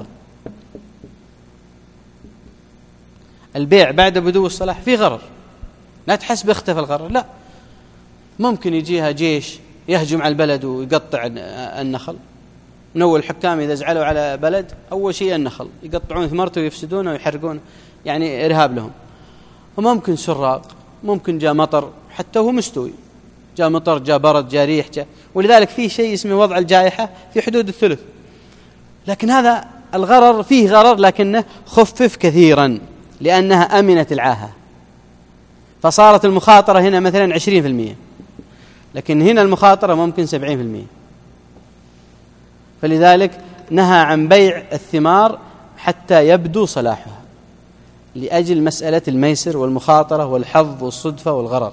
البيع بعد بدو الصلاح فيه غرر، لا تحسب اختفى الغرر، لا، ممكن يجيها جيش يهجم على البلد ويقطع النخل. من أول الحكام إذا زعلوا على بلد أول شيء النخل، يقطعون ثمرته ويفسدونه ويحرقونه، يعني إرهاب لهم. وممكن سراق، ممكن جاء مطر حتى هو مستوي، جاء مطر، جاء برد، جاء ريح، ولذلك في شيء اسمه وضع الجائحة في حدود الثلث. لكن هذا الغرر فيه غرر لكنه خفف كثيرا لأنها أمنت العاهة، فصارت المخاطرة هنا مثلا 20%، لكن هنا المخاطرة ممكن 70%. فلذلك نهى عن بيع الثمار حتى يبدو صلاحها، لأجل مسألة الميسر والمخاطرة والحظ والصدفة والغرر.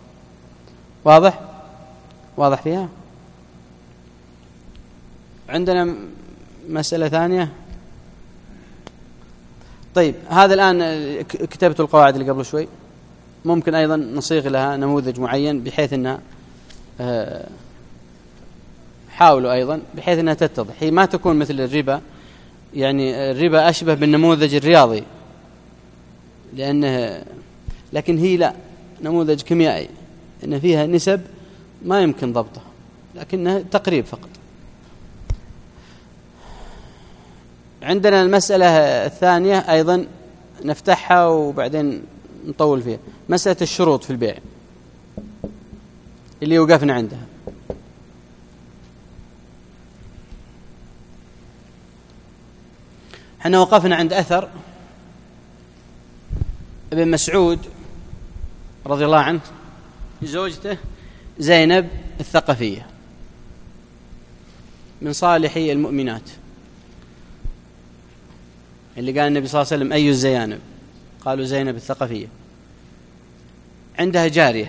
واضح فيها؟ عندنا مسألة ثانية. طيب، هذا الآن كتبت القواعد اللي قبل شوي، ممكن أيضا نصيغ لها نموذج معين بحيث أنها حاولوا أيضا بحيث أنها تتضح، هي ما تكون مثل الربا. يعني الربا أشبه بالنموذج الرياضي لكن هي لا، نموذج كيميائي، إن فيها نسب ما يمكن ضبطها، لكنها تقريب فقط. عندنا المسألة الثانية أيضا نفتحها وبعدين نطول فيها، مسألة الشروط في البيع اللي وقفنا عندها. احنا وقفنا عند أثر ابن مسعود رضي الله عنه زوجته زينب الثقفية من صالحي المؤمنات، اللي قال النبي صلى الله عليه وسلم أي الزيانب؟ قالوا زينب الثقفية. عندها جارية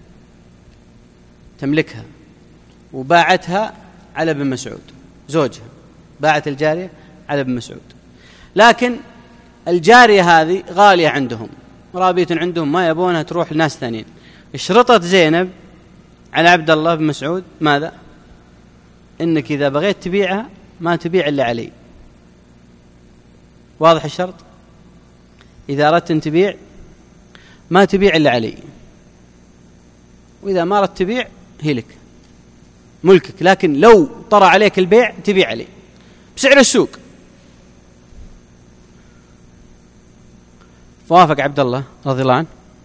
تملكها وباعتها على ابن مسعود، زوجها باعت الجارية على ابن مسعود، لكن الجارية هذه غالية عندهم، رابية عندهم، ما يبونها تروح لناس ثانيين. اشرطت زينب على عبد الله بن مسعود ماذا؟ إنك إذا بغيت تبيعها ما تبيع إلا علي. واضح الشرط؟ إذا أردت أن تبيع ما تبيع إلا علي، وإذا ما أردت تبيع هي لك، ملكك، لكن لو طرأ عليك البيع تبيع علي بسعر السوق. فوافق عبد الله رضي الله عنه.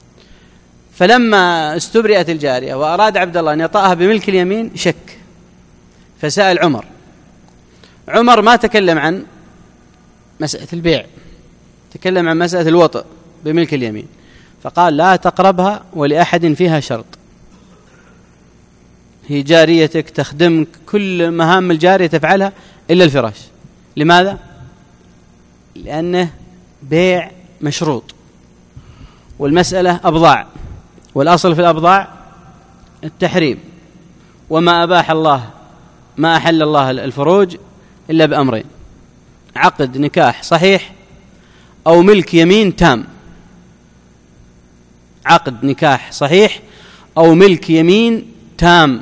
فلما استبرئت الجارية وأراد عبد الله أن يطأها بملك اليمين شك، فسأل عمر ما تكلم عن مسألة البيع، تكلم عن مسألة الوطء بملك اليمين، فقال لا تقربها ولأحد فيها شرط، هي جاريتك تخدمك، كل مهام الجارية تفعلها إلا الفراش. لماذا؟ لأنه بيع مشروط، والمسألة أبضاع، والأصل في الأبضاع التحريم، وما أباح الله ما أحل الله الفروج إلا بأمرين: عقد نكاح صحيح أو ملك يمين تام. عقد نكاح صحيح أو ملك يمين تام.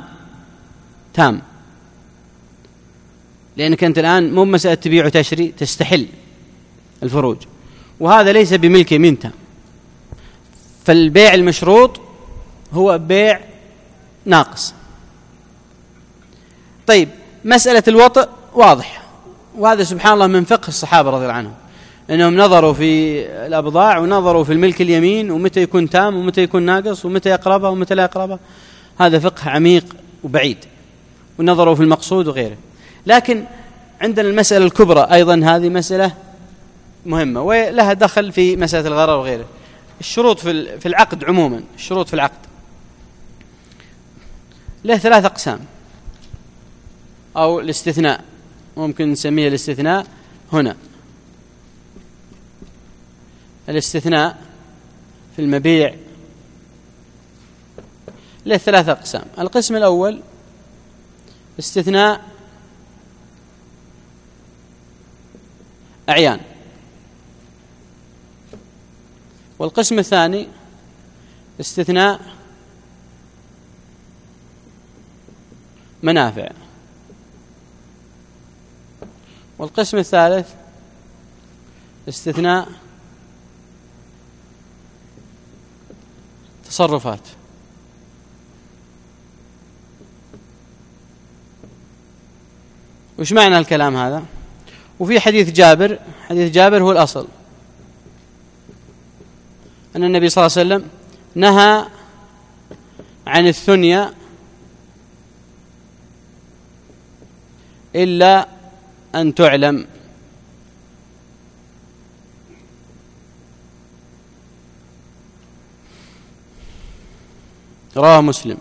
لأنك أنت الآن مو مسألة تبيع وتشري، تستحل الفروج، وهذا ليس بملك يمين تام. فالبيع المشروط هو بيع ناقص. طيب، مسألة الوطء واضح، وهذا سبحان الله من فقه الصحابة رضي الله عنهم، أنهم نظروا في الأبضاع ونظروا في الملك اليمين ومتى يكون تام ومتى يكون ناقص ومتى يقربه ومتى لا يقربه. هذا فقه عميق وبعيد، ونظروا في المقصود وغيره. لكن عندنا المسألة الكبرى أيضا، هذه مسألة مهمة ولها دخل في مسألة الغرر وغيره. الشروط في العقد عموما، الشروط في العقد له 3 أقسام، أو الاستثناء ممكن نسميه الاستثناء هنا. الاستثناء في المبيع له 3 أقسام. القسم الأول استثناء أعيان، والقسم الثاني استثناء منافع، والقسم الثالث استثناء تصرفات. وش معنى الكلام هذا؟ وفي حديث جابر، حديث جابر هو الأصل، أن النبي صلى الله عليه وسلم نهى عن الثنيا إلا أن تعلم. رواه مسلم.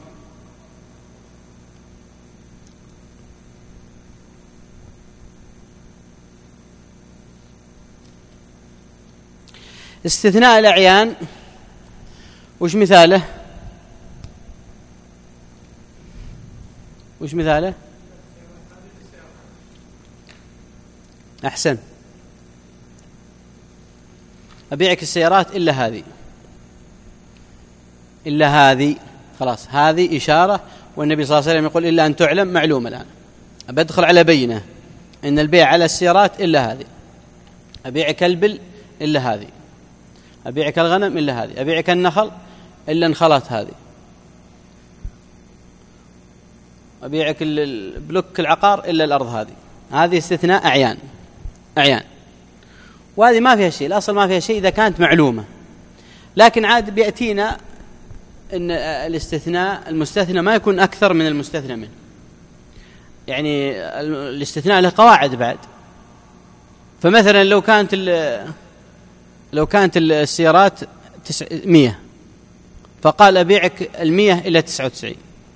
استثناء الأعيان وش مثاله؟ وش مثاله؟ أحسن، أبيعك السيارات إلا هذه، إلا هذه، خلاص هذه إشارة، والنبي صلى الله عليه وسلم يقول إلا أن تعلم، معلومة الآن. أبدخل على بينة إن البيع على السيارات إلا هذه، أبيعك البل إلا هذه، أبيعك الغنم إلا هذه، أبيعك النخل إلا انخلت هذه، أبيعك البلوك العقار إلا الأرض هذه. هذه استثناء أعيان، أعيان، وهذه ما فيها شيء، الأصل ما فيها شيء إذا كانت معلومة. لكن عاد بيأتينا أن الاستثناء المستثنى ما يكون أكثر من المستثنى منه، يعني الاستثناء له قواعد بعد. فمثلا لو كانت السيارات 100، فقال أبيعك 100 إلى 99،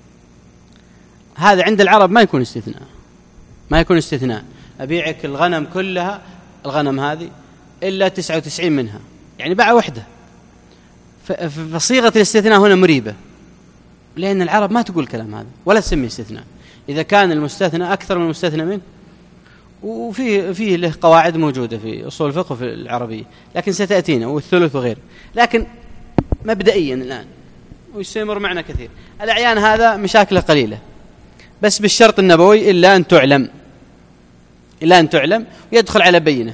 هذا عند العرب ما يكون استثناء، ما يكون استثناء. أبيعك الغنم كلها، الغنم هذه إلا 99 منها، يعني باع وحدة. فصيغة الاستثناء هنا مريبة، لأن العرب ما تقول الكلام هذا ولا تسميه استثناء إذا كان المستثنى أكثر من المستثنى منه. وفيه له قواعد موجودة في أصول الفقه في العربية، لكن ستأتينا، والثلث وغيره. لكن مبدئيا الآن ويستمر معنا كثير الأعيان، هذا مشاكل قليلة، بس بالشرط النبوي إلا أن تعلم، إلا أن تعلم، ويدخل على بينه.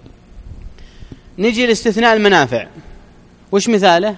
نجي لاستثناء المنافع، وش مثاله؟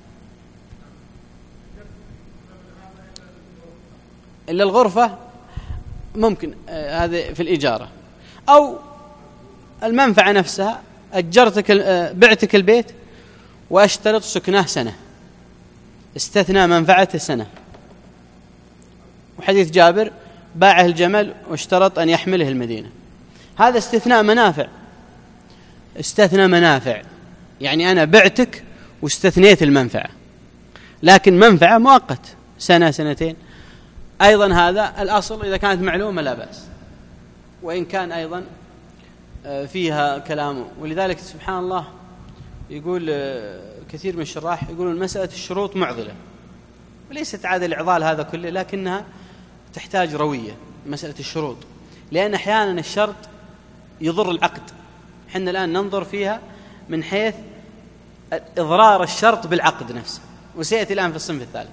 إلا الغرفة ممكن، هذا في الإجارة، أو المنفعة نفسها، أجرتك بعتك البيت وأشترط سكنه سنة، استثنى منفعة سنة. وحديث جابر باعه الجمل واشترط أن يحمله المدينة، هذا استثناء منافع، استثنى منافع، يعني أنا بعتك واستثنيت المنفعة، لكن منفعة مؤقت، سنة سنتين. أيضا هذا الأصل إذا كانت معلومة لا بأس، وإن كان أيضا فيها كلام. ولذلك سبحان الله يقول كثير من الشراح يقولون مسألة الشروط معضلة، وليست عادة الإعضال هذا كله، لكنها تحتاج روية مسألة الشروط، لأن أحيانا الشرط يضر العقد. حنا الآن ننظر فيها من حيث إضرار الشرط بالعقد نفسه، وسيأتي الآن في الصنف الثالث.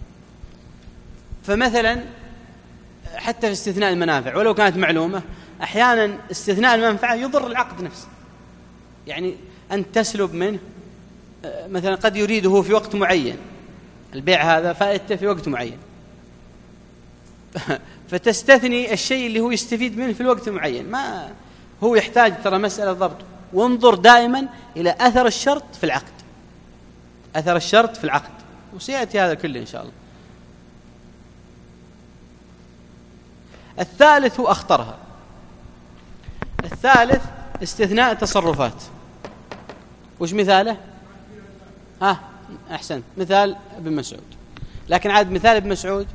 فمثلا حتى في استثناء المنافع ولو كانت معلومة، أحيانا استثناء المنفعة يضر العقد نفسه، يعني أن تسلب منه، مثلا قد يريده في وقت معين، البيع هذا فائدته في وقت معين، فتستثني الشيء اللي هو يستفيد منه في الوقت المعين. ما هو يحتاج ترى مسألة ضبط، وانظر دائما إلى أثر الشرط في العقد، أثر الشرط في العقد، وسيأتي هذا كله إن شاء الله. الثالث هو أخطرها، الثالث استثناء التصرفات. وش مثاله؟ أحسن، مثال ابن مسعود. لكن عاد مثال ابن مسعود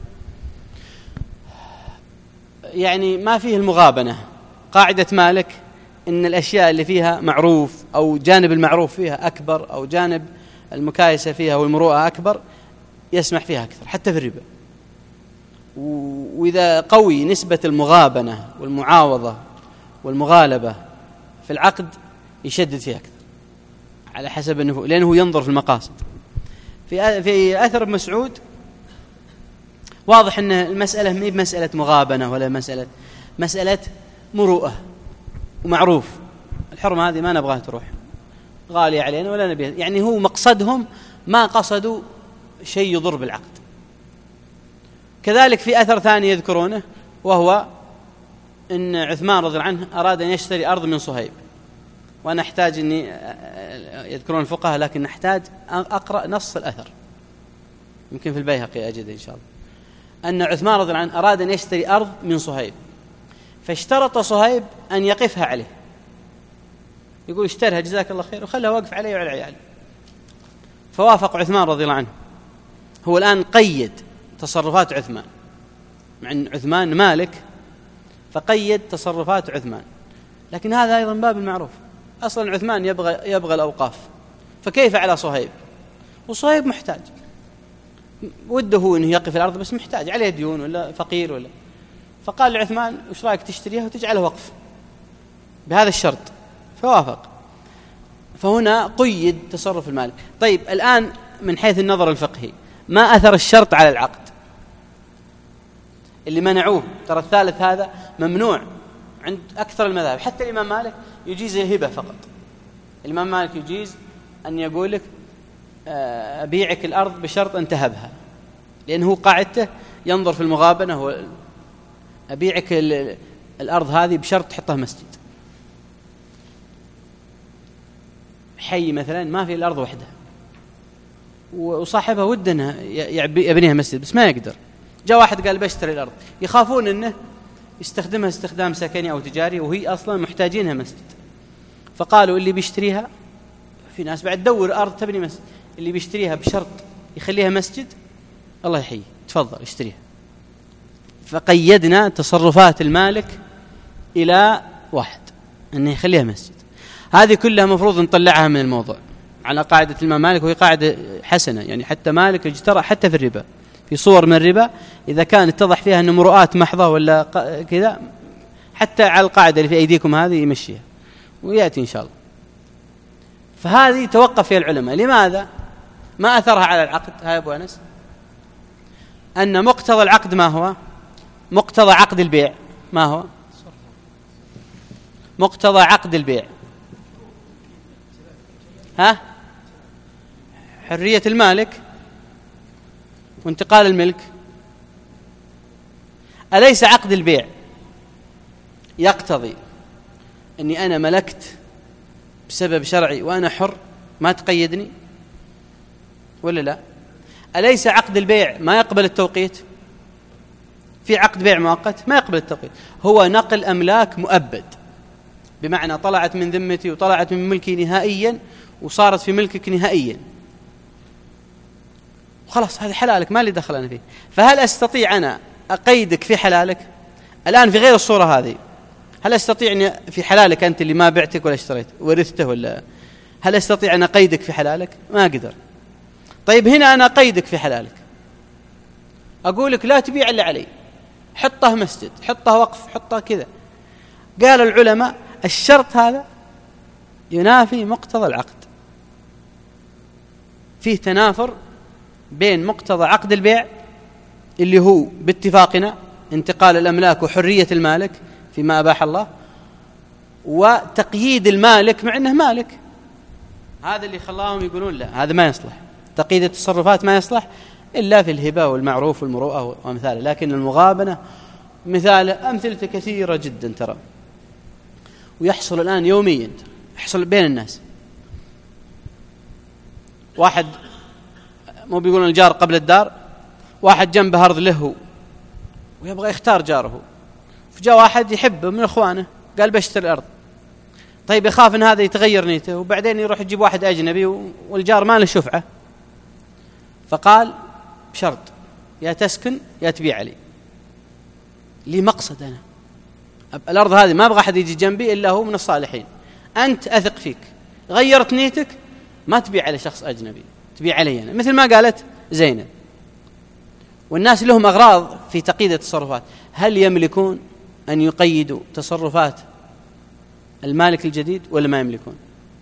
يعني ما فيه المغابنة. قاعدة مالك إن الأشياء اللي فيها معروف أو جانب المعروف فيها أكبر أو جانب المكايسة فيها والمروءة أكبر يسمح فيها أكثر، حتى في الربا. وإذا قوي نسبة المغابنة والمعاوضة والمغالبة في العقد يشدد فيها أكثر على حسب النفوذ، لأنه ينظر في المقاصد. في أثر ابن مسعود واضح أن المسألة ما هي مسألة مغابنة ولا مسألة مروءة ومعروف. الحرمة هذه ما نبغاها تروح، غالية علينا ولا نبيها. يعني هو مقصدهم ما قصدوا شيء يضر بالعقد. كذلك في أثر ثاني يذكرونه، وهو إن عثمان رضي الله عنه أراد أن يشتري أرض من صهيب. وأنا أحتاج أني يذكرون الفقهاء، لكن نحتاج أقرأ نص الأثر، يمكن في البيهقي أجد إن شاء الله. أن عثمان رضي الله عنه أراد أن يشتري أرض من صهيب، فاشترط صهيب أن يقفها عليه، يقول اشترها جزاك الله خير وخلها وقف عليه وعلى عيالي. فوافق عثمان رضي الله عنه. هو الآن قيد تصرفات عثمان، مع أن عثمان مالك فقيد تصرفات عثمان، لكن هذا أيضا باب المعروف. أصلا عثمان يبغى الأوقاف، فكيف على صهيب؟ وصهيب محتاج، وده هو أنه يقف الأرض بس محتاج، عليه ديون ولا فقير ولا. فقال لعثمان وش رأيك تشتريها وتجعله وقف بهذا الشرط؟ فوافق. فهنا قيد تصرف المالك. طيب الآن من حيث النظر الفقهي، ما أثر الشرط على العقد اللي منعوه؟ ترى الثالث هذا ممنوع عند أكثر المذاهب، حتى الإمام مالك يجيز الهبة فقط. الإمام مالك يجيز أن يقول لك أبيعك الأرض بشرط أن تهبها، لأنه قاعدته ينظر في المغابنة. هو أبيعك الأرض هذه بشرط تحطها مسجد. حي مثلا ما في الأرض وحدها وصاحبها ودنا يبنيها مسجد بس ما يقدر، جاء واحد قال بشتري الأرض، يخافون أنه يستخدمها استخدام سكني أو تجاري وهي أصلا محتاجينها مسجد. فقالوا اللي بيشتريها، في ناس بعد تدور أرض تبني مسجد، اللي بيشتريها بشرط يخليها مسجد الله يحيي تفضل اشتريها. فقيدنا تصرفات المالك إلى واحد أنه يخليها مسجد. هذه كلها مفروض نطلعها من الموضوع على قاعدة الإمام مالك، وهي قاعدة حسنة. يعني حتى مالك اجترأ حتى في الربا، في صور من الربا إذا كان اتضح فيها أن مروءات محضة ولا كذا، حتى على القاعدة اللي في أيديكم هذه يمشيها ويأتي إن شاء الله. فهذه توقف فيها العلماء. لماذا ما أثرها على العقد؟ هاي أبو أنس، أن مقتضى العقد ما هو؟ مقتضى عقد البيع ما هو؟ مقتضى عقد البيع حرية المالك وانتقال الملك. أليس عقد البيع يقتضي أني أنا ملكت بسبب شرعي وأنا حر ما تقيدني ولا لا؟ أليس عقد البيع ما يقبل التوقيت؟ في عقد بيع مؤقت ما يقبل التوقيت، هو نقل أملاك مؤبد، بمعنى طلعت من ذمتي وطلعت من ملكي نهائيا وصارت في ملكك نهائيا، وخلاص هذا حلالك ما لي دخل أنا فيه. فهل أستطيع أنا أقيدك في حلالك الآن في غير الصورة هذه؟ هل أستطيع أن في حلالك أنت اللي ما بعتك ولا اشتريت ورثته، ولا هل أستطيع أن أقيدك في حلالك؟ ما أقدر. طيب هنا أنا أقيدك في حلالك، أقولك لا تبيع إلا علي، حطه مسجد، حطه وقف، حطه كذا. قال العلماء الشرط هذا ينافي مقتضى العقد، فيه تنافر بين مقتضى عقد البيع اللي هو باتفاقنا انتقال الأملاك وحرية المالك فيما أباح الله، وتقييد المالك مع أنه مالك. هذا اللي خلاهم يقولون لا هذا ما يصلح، تقييد التصرفات ما يصلح إلا في الهبة والمعروف والمروءة وأمثاله. لكن المغابنة مثال، أمثلة كثيرة جدا ترى، ويحصل الآن يوميا يحصل بين الناس. واحد مو بيقولون الجار قبل الدار، واحد جنبه أرض له ويبغى يختار جاره، فجاء واحد يحبه من إخوانه قال بشتري الأرض. طيب يخاف أن هذا يتغير نيته وبعدين يروح يجيب واحد أجنبي والجار ما له شفعة، فقال بشرط يا تسكن يا تبيع علي، لي مقصد أنا الأرض هذه ما أبغى أحد يجي جنبي إلا هو من الصالحين، أنت أثق فيك، غيرت نيتك ما تبيع على شخص أجنبي، تبيع علي أنا، مثل ما قالت زينب. والناس لهم أغراض في تقييد التصرفات، هل يملكون أن يقيدوا تصرفات المالك الجديد ولا ما يملكون؟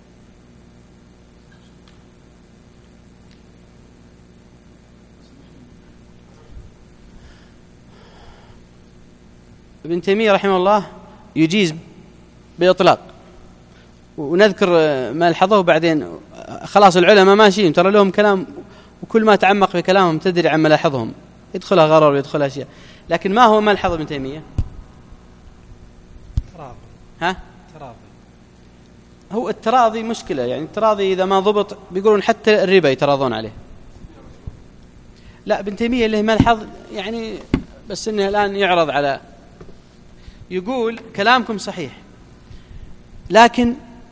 ابن تيمية رحمه الله يجيز بإطلاق، ونذكر ما لاحظوه بعدين. خلاص العلماء ماشيين ترى لهم كلام، وكل ما تعمق في كلامهم تدري عن ملاحظهم، يدخلها غرر ويدخلها أشياء. لكن ما هو ملحظ ابن تيمية؟ هو التراضي مشكلة، يعني التراضي إذا ما ضبط بيقولون حتى الربا يتراضون عليه. لا ابن تيمية له ملحظ يعني، بس إنه الآن يعرض على، يقول كلامكم صحيح، لكن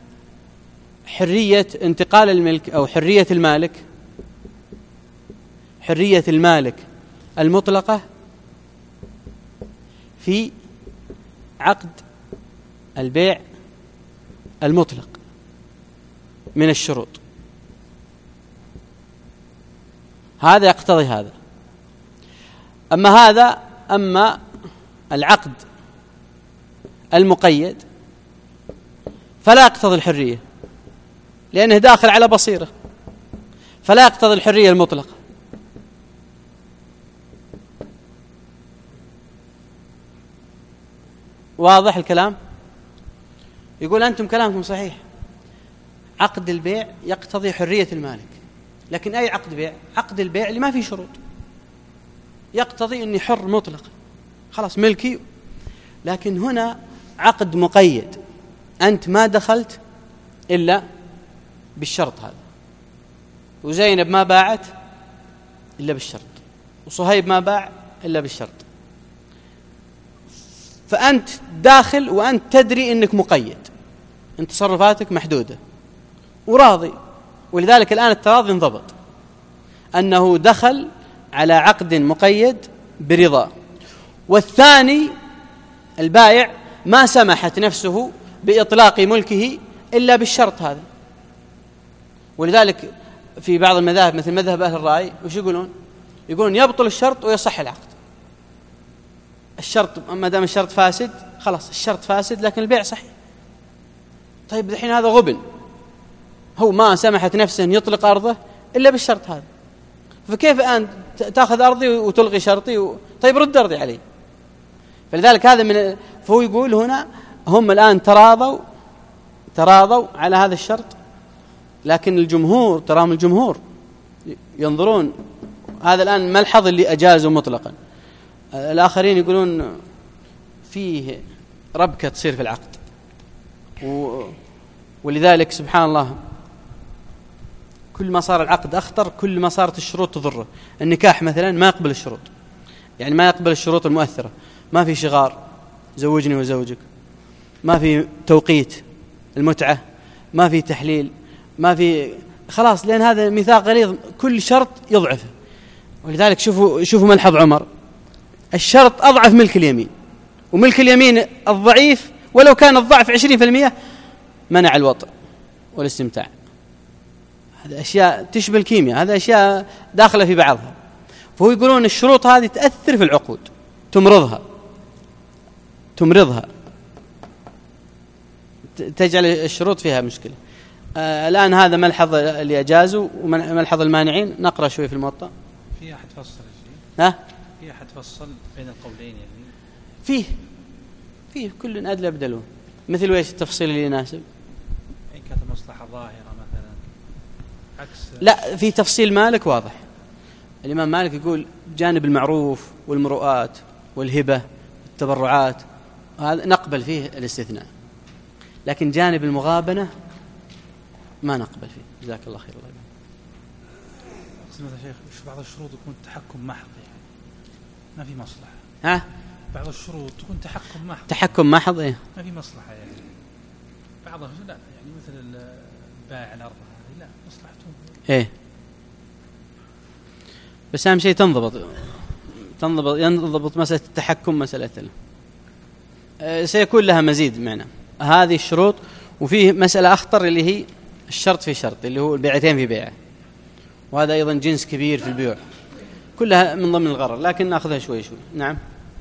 حرية انتقال الملك أو حرية المالك المطلقة في عقد البيع المطلق من الشروط، هذا يقتضي هذا. أما العقد المقيد فلا يقتضي الحرية، لأنه داخل على بصيرة، فلا يقتضي الحرية المطلقة. واضح الكلام؟ يقول أنتم كلامكم صحيح، عقد البيع يقتضي حرية المالك، لكن أي عقد بيع؟ عقد البيع اللي ما فيه شروط يقتضي أني حر مطلق، خلاص ملكي. لكن هنا عقد مقيد، أنت ما دخلت إلا بالشرط هذا، وزينب ما باعت إلا بالشرط، وصهيب ما باع إلا بالشرط، فأنت داخل وأنت تدري أنك مقيد، أنت تصرفاتك محدودة وراضي. ولذلك الآن التراضي انضبط، أنه دخل على عقد مقيد برضا. والثاني البائع ما سمحت نفسه بإطلاق ملكه إلا بالشرط هذا. ولذلك في بعض المذاهب مثل مذهب أهل الرأي وش يقولون؟ يقولون يبطل الشرط ويصح العقد. الشرط ما دام الشرط فاسد خلاص الشرط فاسد، لكن البيع صحيح. طيب الحين هذا غبن، هو ما سمحت نفسه أن يطلق أرضه إلا بالشرط هذا، فكيف أنت تأخذ أرضي وتلغي شرطي طيب رد أرضي علي. فلذلك هذا فهو يقول هنا هم الآن تراضوا على هذا الشرط، لكن الجمهور تراهم الجمهور ينظرون هذا الآن ملحظ اللي أجازوا مطلقا، الآخرين يقولون فيه ربكة تصير في العقد. ولذلك سبحان الله كل ما صار العقد أخطر كل ما صارت الشروط تضره. النكاح مثلا ما يقبل الشروط، يعني ما يقبل الشروط المؤثرة، ما في شغار زوجني وزوجك، ما في توقيت المتعة، ما في تحليل، ما في خلاص، لأن هذا ميثاق غليظ كل شرط يضعفه. ولذلك شوفوا ملحظ عمر، الشرط أضعف ملك اليمين، وملك اليمين الضعيف ولو كان الضعف 20% منع الوطء والاستمتاع. هذه أشياء تشبه الكيمياء، هذه أشياء داخلة في بعضها. فهو يقولون الشروط هذه تأثر في العقود، تمرضها، تجعل الشروط فيها مشكلة. الآن هذا ملحظ اللي أجازوا وملحظ المانعين. نقرأ شوي في الموطأ. في أحد فصل في أحد فصل بين القولين يعني فيه كل أدلى بدلون، مثل ويش التفصيل اللي يناسب؟ إن كانت مصلحة ظاهرة مثلا عكس. لا، في تفصيل مالك واضح. الإمام مالك يقول جانب المعروف والمروءات والهبة والتبرعات هذا نقبل فيه الاستثناء، لكن جانب المغابنة ما نقبل فيه. جزاك الله خير. الله أقصد يا شيخ بعض الشروط يكون تحكم محض يعني ما في مصلحة. ها؟ بعض الشروط تكون تحكم محض. تحكم محض إيه؟ ما في مصلحة يعني. بعضها لا يعني مثل البائع الأرض لا مصلحته. إيه. بس أهم شيء ينضبط مسألة التحكم مسألة سيكون لها مزيد معنا هذه الشروط. وفيه مسألة أخطر اللي هي الشرط في شرط اللي هو البيعتين في بيعة، وهذا أيضا جنس كبير في البيوع كلها من ضمن الغرر، لكن نأخذها شوي شوي. نعم.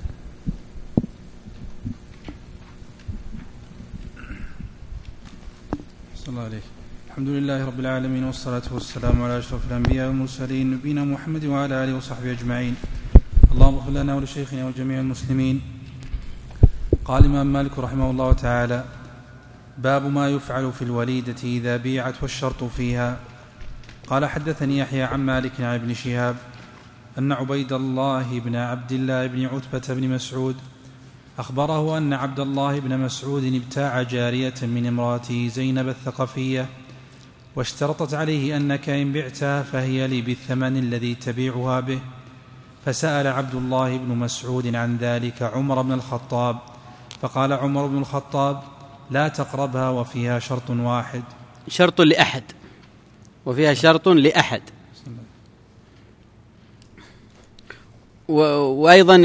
صلى الله عليه. الحمد لله رب العالمين والصلاة والسلام على أشرف الأنبياء والمرسلين نبينا محمد وعلى آله وصحبه أجمعين. اللهم اغفر لنا ولشيخنا وجميع المسلمين. قال الإمام مالك رحمه الله تعالى: باب ما يفعل في الوليدة إذا بيعت والشرط فيها. قال: حدثني يحيى عن مالك عن ابن شهاب أن عبيد الله بن عبد الله بن عتبة بن مسعود أخبره أن عبد الله بن مسعود ابتاع جارية من امرأته زينب الثقفية، واشترطت عليه أنك إن بعتها فهي لي بالثمن الذي تبيعها به. فسأل عبد الله بن مسعود عن ذلك عمر بن الخطاب، فقال عمر بن الخطاب: لا تقربها وفيها شرط واحد. شرط لأحد، وفيها شرط لأحد. وأيضا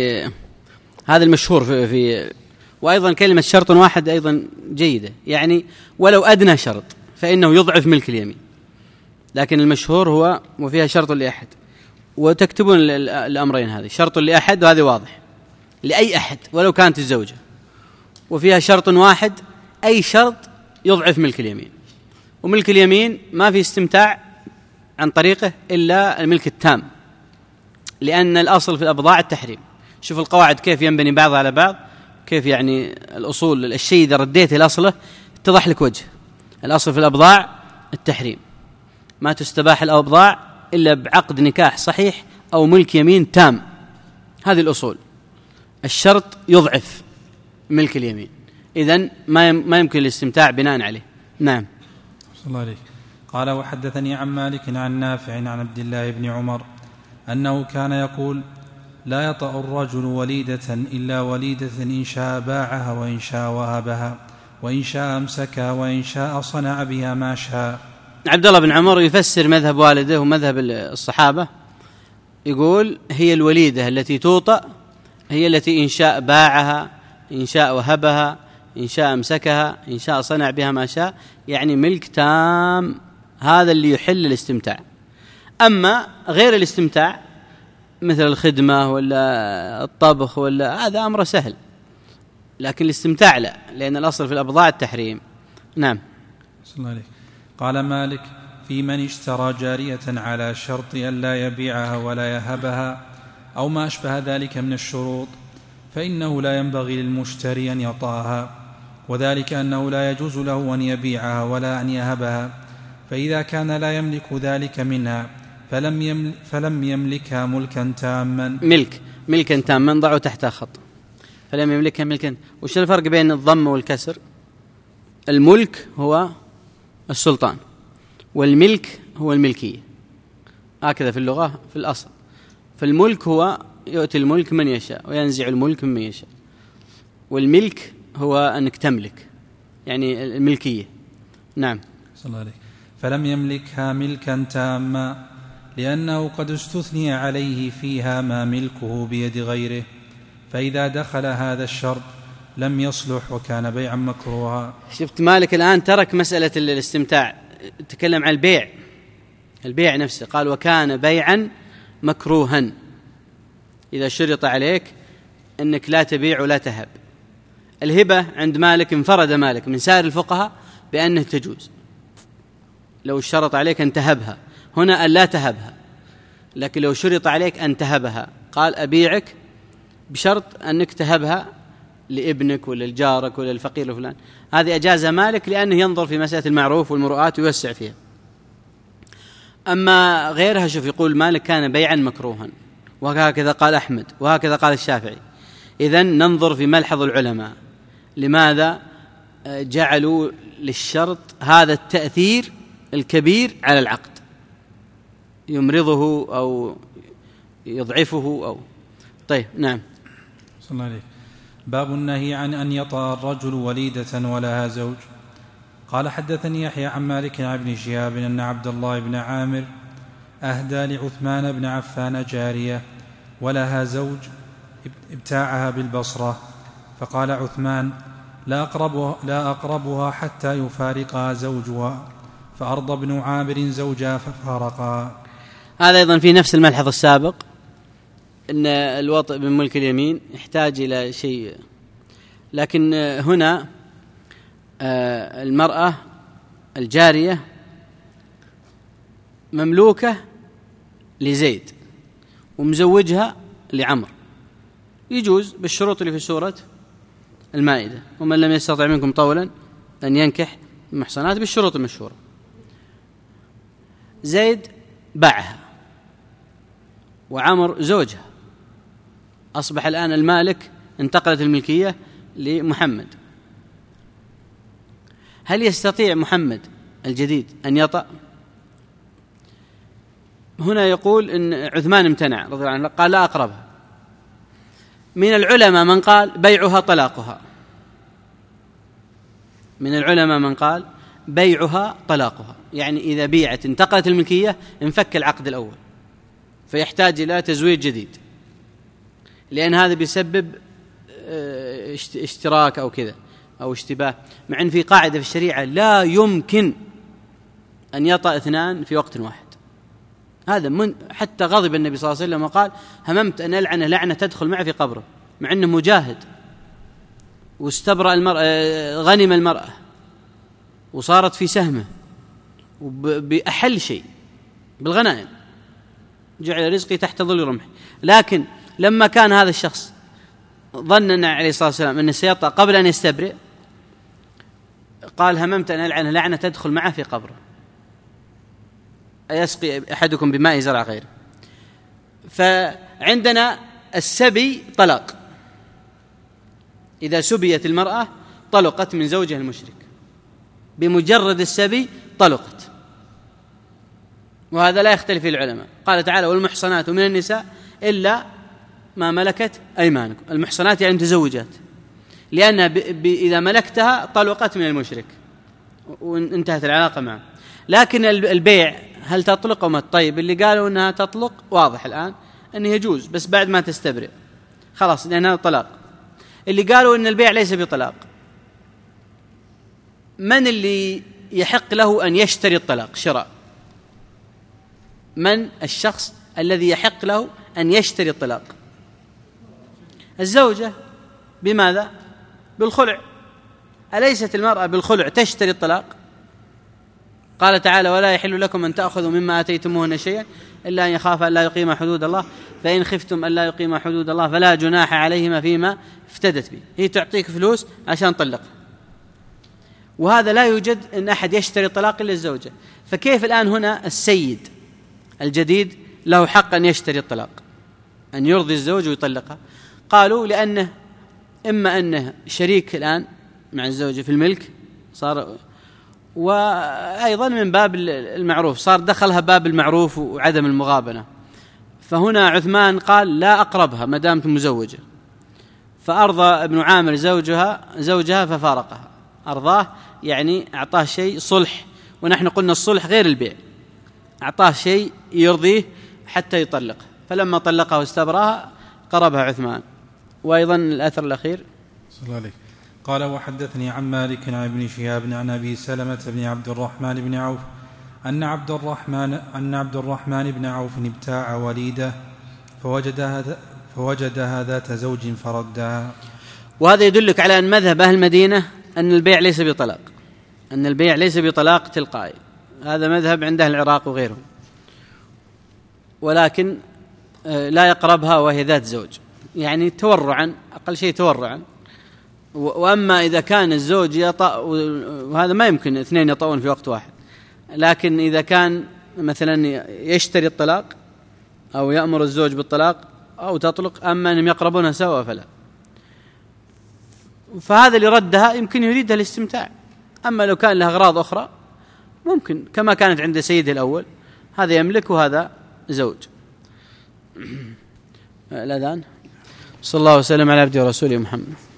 هذا المشهور في وأيضا كلمة شرط واحد أيضا جيدة، يعني ولو أدنى شرط فإنه يضعف ملك اليمين، لكن المشهور هو وفيها شرط لأحد. وتكتبون الأمرين، هذه شرط لأحد وهذا واضح لأي أحد ولو كانت الزوجة، وفيها شرط واحد أي شرط يضعف ملك اليمين. وملك اليمين ما في استمتاع عن طريقه إلا الملك التام، لأن الأصل في الأبضاع التحريم. شوف القواعد كيف ينبني بعض على بعض، كيف يعني الأصول الشيء إذا رديته لأصله اتضح لك وجه. الأصل في الأبضاع التحريم، ما تستباح الأبضاع إلا بعقد نكاح صحيح أو ملك يمين تام، هذه الأصول. الشرط يضعف ملك اليمين، إذن ما يمكن الاستمتاع بناء عليه. نعم. صلى الله عليه. قال: وحدثني عن مالك عن نافع عن عبد الله بن عمر أنه كان يقول: لا يطأ الرجل وليدة إلا وليدة إن شاء باعها وإن شاء وهبها وإن شاء أمسكها وإن شاء صنع بها ما شاء. عبد الله بن عمر يفسر مذهب والده ومذهب الصحابة، يقول: هي الوليدة التي توطأ هي التي إن شاء باعها إن شاء وهبها إن شاء أمسكها إن شاء صنع بها ما شاء، يعني ملك تام، هذا اللي يحل الاستمتاع. أما غير الاستمتاع مثل الخدمة ولا الطبخ ولا هذا أمر سهل، لكن الاستمتاع لا، لأن الأصل في الأبضاع التحريم. نعم. صلى الله عليه. قال مالك: في من اشترى جارية على شرط أن لا يبيعها ولا يهبها أو ما أشبه ذلك من الشروط، فإنه لا ينبغي للمشتري أن يطاها، وذلك أنه لا يجوز له أن يبيعها ولا أن يهبها، فإذا كان لا يملك ذلك منها فلم يملكها ملكا تاما. ملكا تاما، ضعوا تحتها خط. فلم يملكها ملكا. وش الفرق بين الضم والكسر؟ الملك هو السلطان، والملك هو الملكية، هكذا في اللغة في الأصل. فالملك هو يؤتي الملك من يشاء وينزع الملك من يشاء، والملك هو أنك تملك، يعني الملكية. نعم. صلى الله عليه. فلم يملكها ملكا تاما لأنه قد استثني عليه فيها ما ملكه بيد غيره، فإذا دخل هذا الشرط لم يصلح وكان بيعا مكروها. شفت مالك الآن ترك مسألة الاستمتاع، تكلم عن البيع نفسه، قال: وكان بيعا مكروها. إذا شرط عليك أنك لا تبيع ولا تهب. الهبة عند مالك انفرد مالك من سائر الفقهاء بأنه تجوز، لو شرط عليك أن تهبها، هنا أن لا تهبها، لكن لو شرط عليك أن تهبها قال: أبيعك بشرط أنك تهبها لابنك ولا لجارك ولا الفقير وفلان. هذه أجاز مالك لأنه ينظر في مسألة المعروف والمروءات ويوسع فيها. أما غيرها شوف، يقول مالك كان بيعا مكروها، وهكذا قال أحمد وهكذا قال الشافعي. إذن ننظر في ملحظ العلماء، لماذا جعلوا للشرط هذا التأثير الكبير على العقد، يمرضه أو يضعفه أو طيب. نعم. صلى الله عليه. باب النهي عن أن يطأ الرجل وليدة ولها زوج. قال حدثني يحيى عن مالك عن ابن شهاب أن عبد الله بن عامر أهدى لعثمان بن عفان جارية ولها زوج ابتاعها بالبصرة، فقال عثمان: لا أقربها حتى يفارقها زوجها، فأرضى ابن عامر زوجها ففارقها. هذا أيضا في نفس الملحظ السابق، أن الوطء من ملك اليمين يحتاج إلى شيء، لكن هنا المرأة الجارية مملوكة لزيد ومزوجها لعمر، يجوز بالشروط اللي في سورة المائدة: ومن لم يستطع منكم طولا أن ينكح المحصنات بالشروط المشهورة. زيد باعها وعمر زوجها، أصبح الآن المالك، انتقلت الملكية لمحمد. هل يستطيع محمد الجديد أن يطأ؟ هنا يقول إن عثمان امتنع رضي الله عنه، قال: لا أقربها. من العلماء من قال بيعها طلاقها، من العلماء من قال بيعها طلاقها، يعني إذا بيعت انتقلت الملكية انفك العقد الأول، فيحتاج إلى تزويج جديد، لأن هذا بيسبب اشتراك أو كذا أو اشتباه، مع أن في قاعدة في الشريعة: لا يمكن أن يطأ اثنان في وقت واحد. هذا حتى غضب النبي صلى الله عليه وسلم وقال: هممت أن ألعنه لعنة تدخل معه في قبره، مع أنه مجاهد واستبرأ المرأة، غنم المرأة وصارت في سهمه بأحل شيء بالغنائم، جعل رزقي تحت ظل رمح. لكن لما كان هذا الشخص ظننا عليه الصلاة والسلام أنه سيطأ قبل أن يستبرئ، قال: هممت أن ألعنه لعنة تدخل معه في قبره، أيسقي أحدكم بماء زرع غيره. فعندنا السبي طلاق، إذا سبيت المرأة طلقت من زوجها المشرك، بمجرد السبي طلقت، وهذا لا يختلف العلماء. قال تعالى: والمحصنات من النساء إلا ما ملكت أيمانكم. المحصنات يعني متزوجات، لأنها إذا ملكتها طلقت من المشرك وانتهت العلاقة معه. لكن البيع هل تطلق أو ما؟ طيب، اللي قالوا أنها تطلق واضح الآن أنه يجوز، بس بعد ما تستبرئ خلاص، لأن هذا طلاق. اللي قالوا أن البيع ليس بطلاق، من اللي يحق له أن يشتري الطلاق شراء؟ من الشخص الذي يحق له أن يشتري الطلاق؟ الزوجة. بماذا؟ بالخلع. أليست المرأة بالخلع تشتري الطلاق؟ قال تعالى: ولا يحل لكم أن تأخذوا مما آتيتموهن شيئا إلا أن يخاف أن لا يقيم حدود الله، فإن خفتم أن لا يقيم حدود الله فلا جناح عليهما فيما افتدت به. هي تعطيك فلوس عشان طلقها، وهذا لا يوجد أن أحد يشتري الطلاق إلا الزوجة. فكيف الآن هنا السيد الجديد له حق أن يشتري الطلاق، أن يرضي الزوج ويطلقها؟ قالوا لأنه إما أنه شريك الآن مع الزوجة في الملك صار، وأيضا من باب المعروف صار دخلها باب المعروف وعدم المغابنة. فهنا عثمان قال: لا أقربها ما دامت مزوجة، فأرضى ابن عامر زوجها ففارقها. أرضاه يعني أعطاه شيء صلح، ونحن قلنا الصلح غير البيع، أعطاه شيء يرضيه حتى يطلقها، فلما طلقها واستبراها قربها عثمان. وأيضا الأثر الأخير صلى الله عليه قال: وحدثني عن مالك عن ابن شهاب عن أبي سلمة بن عبد الرحمن بن عوف أن عبد الرحمن بن عوف ابتاع وليدة فوجدها ذات زوج فردها. وهذا يدلك على أن مذهب أهل المدينة أن البيع ليس بطلاق، أن البيع ليس بطلاق تلقائي. هذا مذهب عند أهل العراق وغيرهم، ولكن لا يقربها وهي ذات زوج، يعني تورعا، أقل شيء تورعا. وأما إذا كان الزوج يطأ، وهذا ما يمكن اثنين يطؤون في وقت واحد، لكن إذا كان مثلا يشتري الطلاق أو يأمر الزوج بالطلاق أو تطلق، أما أنهم يقربونها سوا فلا. فهذا اللي ردها يمكن يريدها الاستمتاع، أما لو كان له أغراض أخرى ممكن كما كانت عند سيده الأول، هذا يملك وهذا زوج. الأذان. صلى الله وسلم على عبده ورسوله محمد.